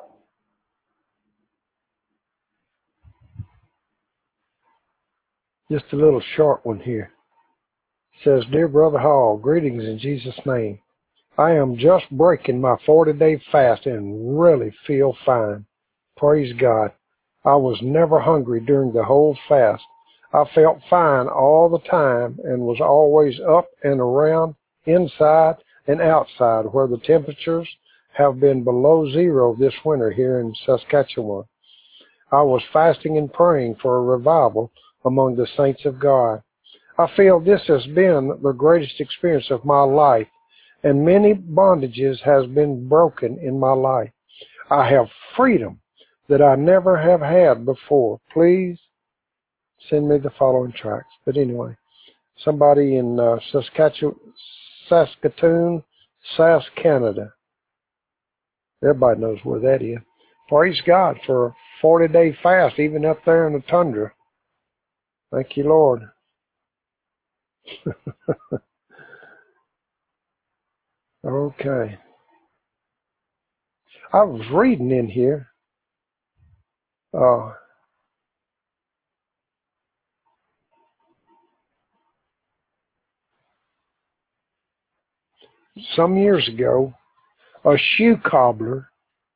Just a little short one here. It says, Dear Brother Hall, greetings in Jesus' name. I am just breaking my forty-day fast and really feel fine. Praise God. I was never hungry during the whole fast. I felt fine all the time and was always up and around, inside and outside, where the temperatures have been below zero this winter here in Saskatchewan. I was fasting and praying for a revival among the saints of God. I feel this has been the greatest experience of my life, and many bondages has been broken in my life. I have freedom that I never have had before. Please send me the following tracts. But anyway, somebody in uh, Saskatchewan, Saskatoon, Sask, Canada. Everybody knows where that is. Praise God for a forty-day fast, even up there in the tundra. Thank you, Lord. Okay. I was reading in here. Uh, some years ago, a shoe cobbler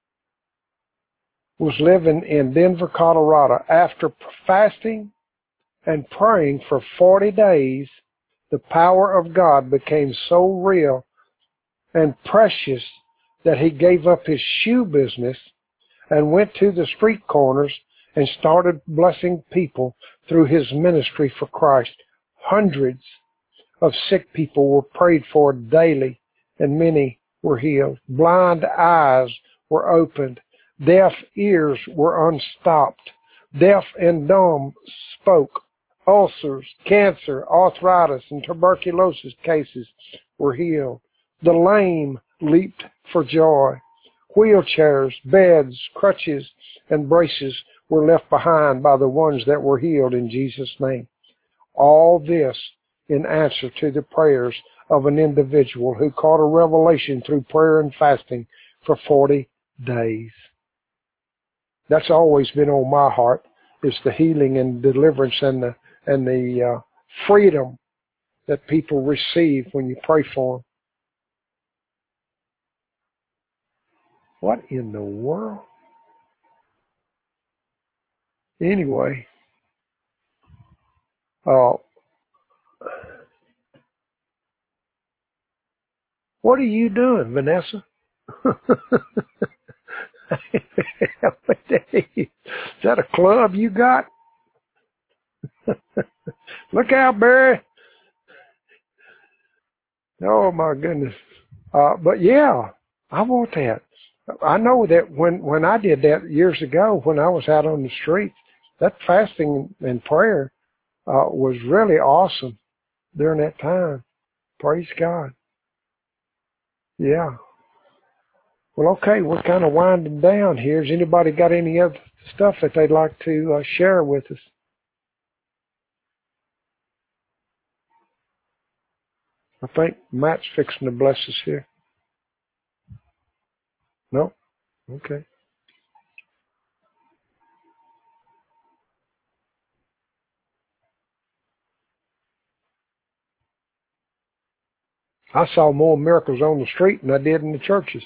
was living in Denver, Colorado. After fasting and praying for forty days, the power of God became so real and precious that he gave up his shoe business and went to the street corners and started blessing people through his ministry for Christ. Hundreds of sick people were prayed for daily, and many were healed. Blind eyes were opened. Deaf ears were unstopped. Deaf and dumb spoke. Ulcers, cancer, arthritis, and tuberculosis cases were healed. The lame leaped for joy. Wheelchairs, beds, crutches, and braces were left behind by the ones that were healed in Jesus' name. All this in answer to the prayers of an individual who caught a revelation through prayer and fasting for forty days. That's always been on my heart, is the healing and deliverance and the and the uh, freedom that people receive when you pray for them. What in the world? Anyway, uh, what are you doing, Vanessa? Is that a club you got? Look out, Barry. Oh, my goodness. Uh, but yeah, I want that. I know that when, when I did that years ago, when I was out on the street, that fasting and prayer uh, was really awesome during that time. Praise God. Yeah. Well, okay, we're kind of winding down here. Has anybody got any other stuff that they'd like to uh, share with us? I think Matt's fixing to bless us here. No? Okay. I saw more miracles on the street than I did in the churches.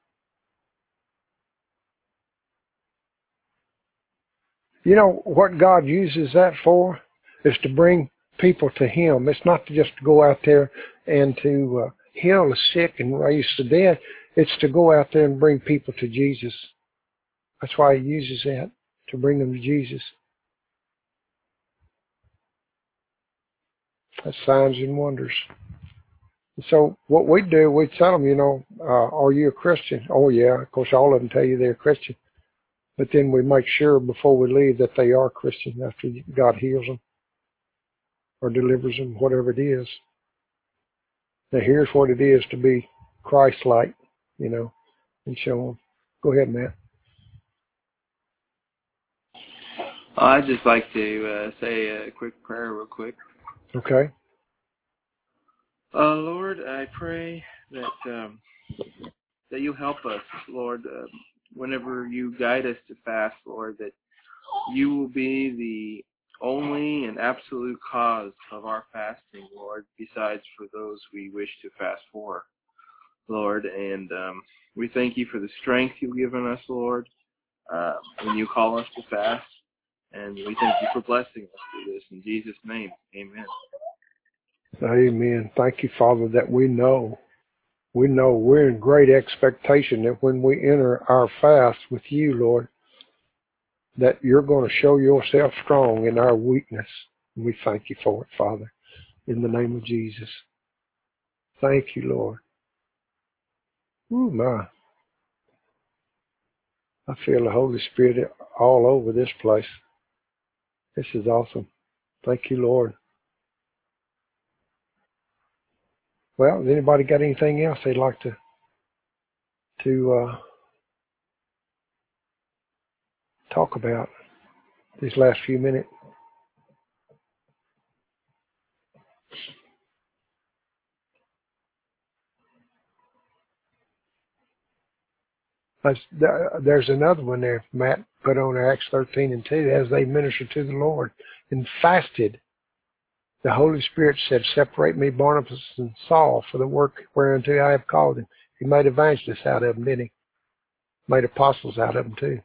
You know what God uses that for? Is to bring people to Him. It's not to just go out there and to uh, heal the sick and raise the dead. It's to go out there and bring people to Jesus. That's why He uses that, to bring them to Jesus. That's signs and wonders. So what we do, we tell them, you know, uh, are you a Christian? Oh, yeah. Of course, all of them tell you they're a Christian. But then we make sure before we leave that they are Christian after God heals them or delivers them, whatever it is. Now, here's what it is to be Christ-like, you know, and show them. Go ahead, Matt. I'd just like to uh, say a quick prayer real quick. that you help us, Lord, uh, whenever you guide us to fast, Lord, that you will be the only and absolute cause of our fasting, Lord, besides for those we wish to fast for, Lord. And um, we thank you for the strength you've given us, Lord, uh, when you call us to fast. And we thank you for blessing us with this. In Jesus' name, amen. Amen. Thank you, Father, that we know, we know we're in great expectation that when we enter our fast with you, Lord, that you're going to show yourself strong in our weakness. And we thank you for it, Father, in the name of Jesus. Thank you, Lord. Ooh, my. I feel the Holy Spirit all over this place. This is awesome. Thank you, Lord. Well, has anybody got anything else they'd like to to uh, talk about these last few minutes? There's another one there, Matt put on Acts thirteen and two, as they ministered to the Lord and fasted. The Holy Spirit said, separate me, Barnabas and Saul, for the work whereunto I have called them. He made evangelists out of them, didn't he? Made apostles out of them, too.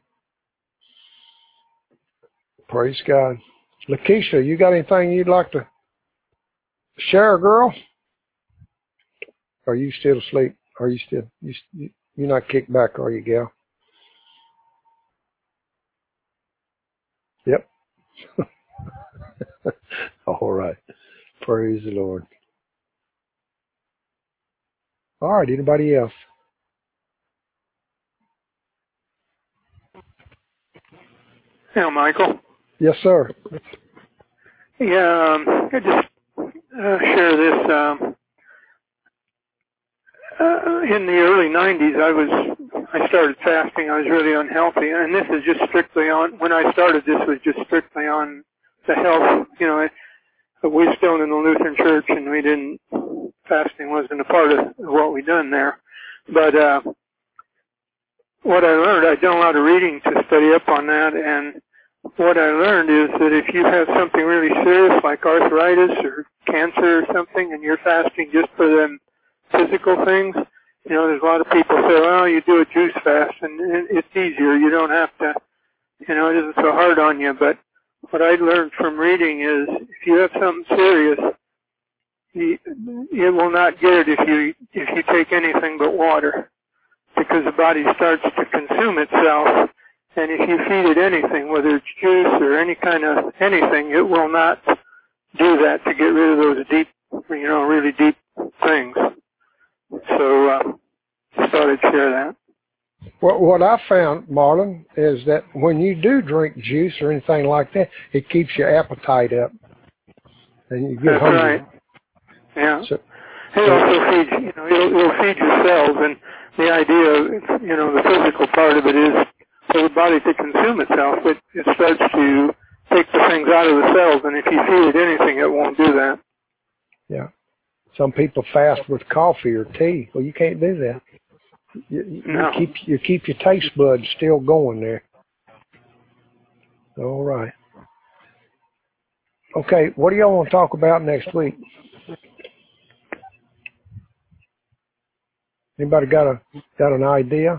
Praise God. Lakeisha, you got anything you'd like to share, girl? Are you still asleep? Are you still, you, you're not kicked back, are you, gal? Yep. All right. Praise the Lord. All right. Anybody else? Yeah, Michael. Yes, sir. Yeah, um, I just uh, share this. Um, uh, in the early nineties, I was I started fasting. I was really unhealthy, and this is just strictly on. When I started, this was just strictly on the health. You know, I, we were still in the Lutheran Church, and we didn't. Fasting wasn't a part of what we done there, but. Uh, What I learned, I'd done a lot of reading to study up on that, and what I learned is that if you have something really serious like arthritis or cancer or something, and you're fasting just for them physical things, you know, there's a lot of people say, well, you do a juice fast, and it's easier. You don't have to, you know, it isn't so hard on you. But what I learned from reading is if you have something serious, you, you will not get it if you if you take anything but water. Because the body starts to consume itself, and if you feed it anything, whether it's juice or any kind of anything, it will not do that to get rid of those deep, you know, really deep things. So, uh, just thought I'd share that. What, what I found, Marlon, is that when you do drink juice or anything like that, it keeps your appetite up, and you get That's hungry. Right. Yeah. So, it also feeds, you know, it'll, it'll feed your cells, and the idea, you know, the physical part of it is for the body to consume itself. It, it starts to take the things out of the cells, and if you feed it anything, it won't do that. Yeah. Some people fast with coffee or tea. Well, you can't do that. You, you, no. you keep you keep your taste buds still going there. All right. Okay, what do y'all want to talk about next week? Anybody got a got an idea?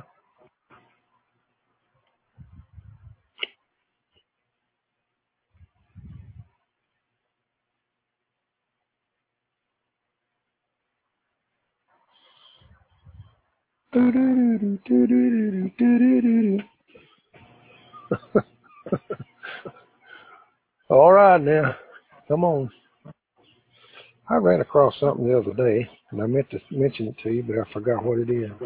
All right now, come on. I ran across something the other day, and I meant to mention it to you, but I forgot what it is.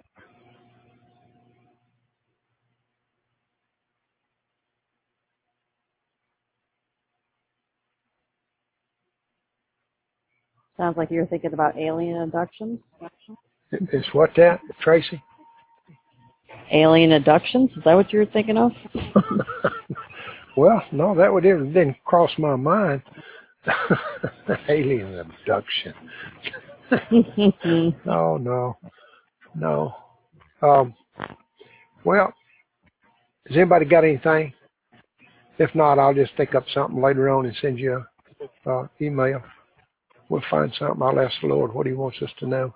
Sounds like you're thinking about alien abductions. It's what that, Tracy? Alien abductions? Is that what you were thinking of? Well, no, that would ever didn't cross my mind. Alien abduction. No, no, no. Um, well, has anybody got anything? If not, I'll just think up something later on and send you a uh, email. We'll find something. I'll ask the Lord what he wants us to know.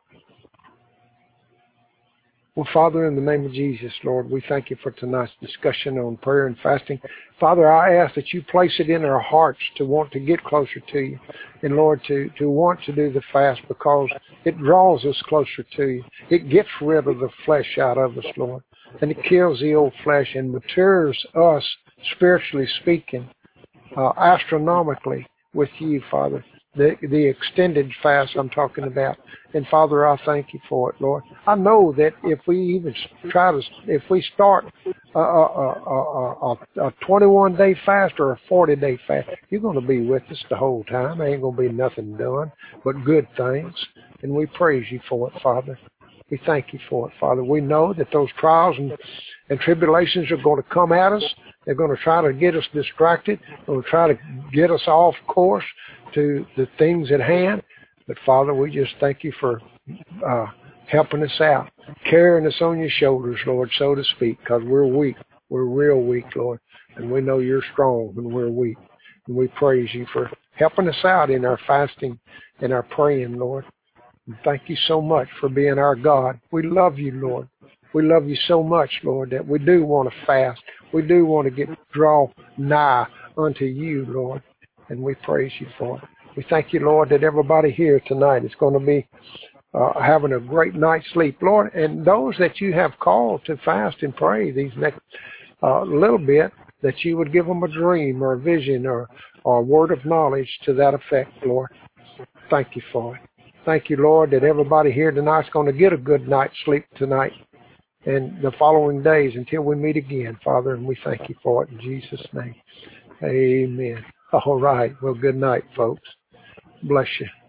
Well, Father, in the name of Jesus, Lord, we thank you for tonight's discussion on prayer and fasting. Father, I ask that you place it in our hearts to want to get closer to you. And, Lord, to, to want to do the fast because it draws us closer to you. It gets rid of the flesh out of us, Lord. And it kills the old flesh and matures us, spiritually speaking, uh, astronomically with you, Father. The, the extended fast I'm talking about. And Father, I thank you for it, Lord. I know that if we even try to, if we start a, a, a, a, a twenty-one day fast or a forty day fast, you're going to be with us the whole time. There ain't going to be nothing done but good things. And we praise you for it, Father. We thank you for it, Father. We know that those trials and, and tribulations are going to come at us. They're going to try to get us distracted. They're going to try to get us off course to the things at hand. But Father, we just thank you for uh, helping us out, carrying us on your shoulders, Lord, so to speak, because we're weak. We're real weak, Lord, and we know you're strong when we're weak. And we praise you for helping us out in our fasting and our praying, Lord. And thank you so much for being our God. We love you, Lord. We love you so much, Lord, that we do want to fast. We do want to get draw nigh unto you, Lord, and we praise you for it. We thank you, Lord, that everybody here tonight is going to be uh, having a great night's sleep, Lord, and those that you have called to fast and pray these next uh, little bit, that you would give them a dream or a vision or, or a word of knowledge to that effect, Lord. Thank you for it. Thank you, Lord, that everybody here tonight is going to get a good night's sleep tonight and the following days until we meet again, Father, and we thank you for it in Jesus' name. Amen. All right. Well, good night, folks. Bless you.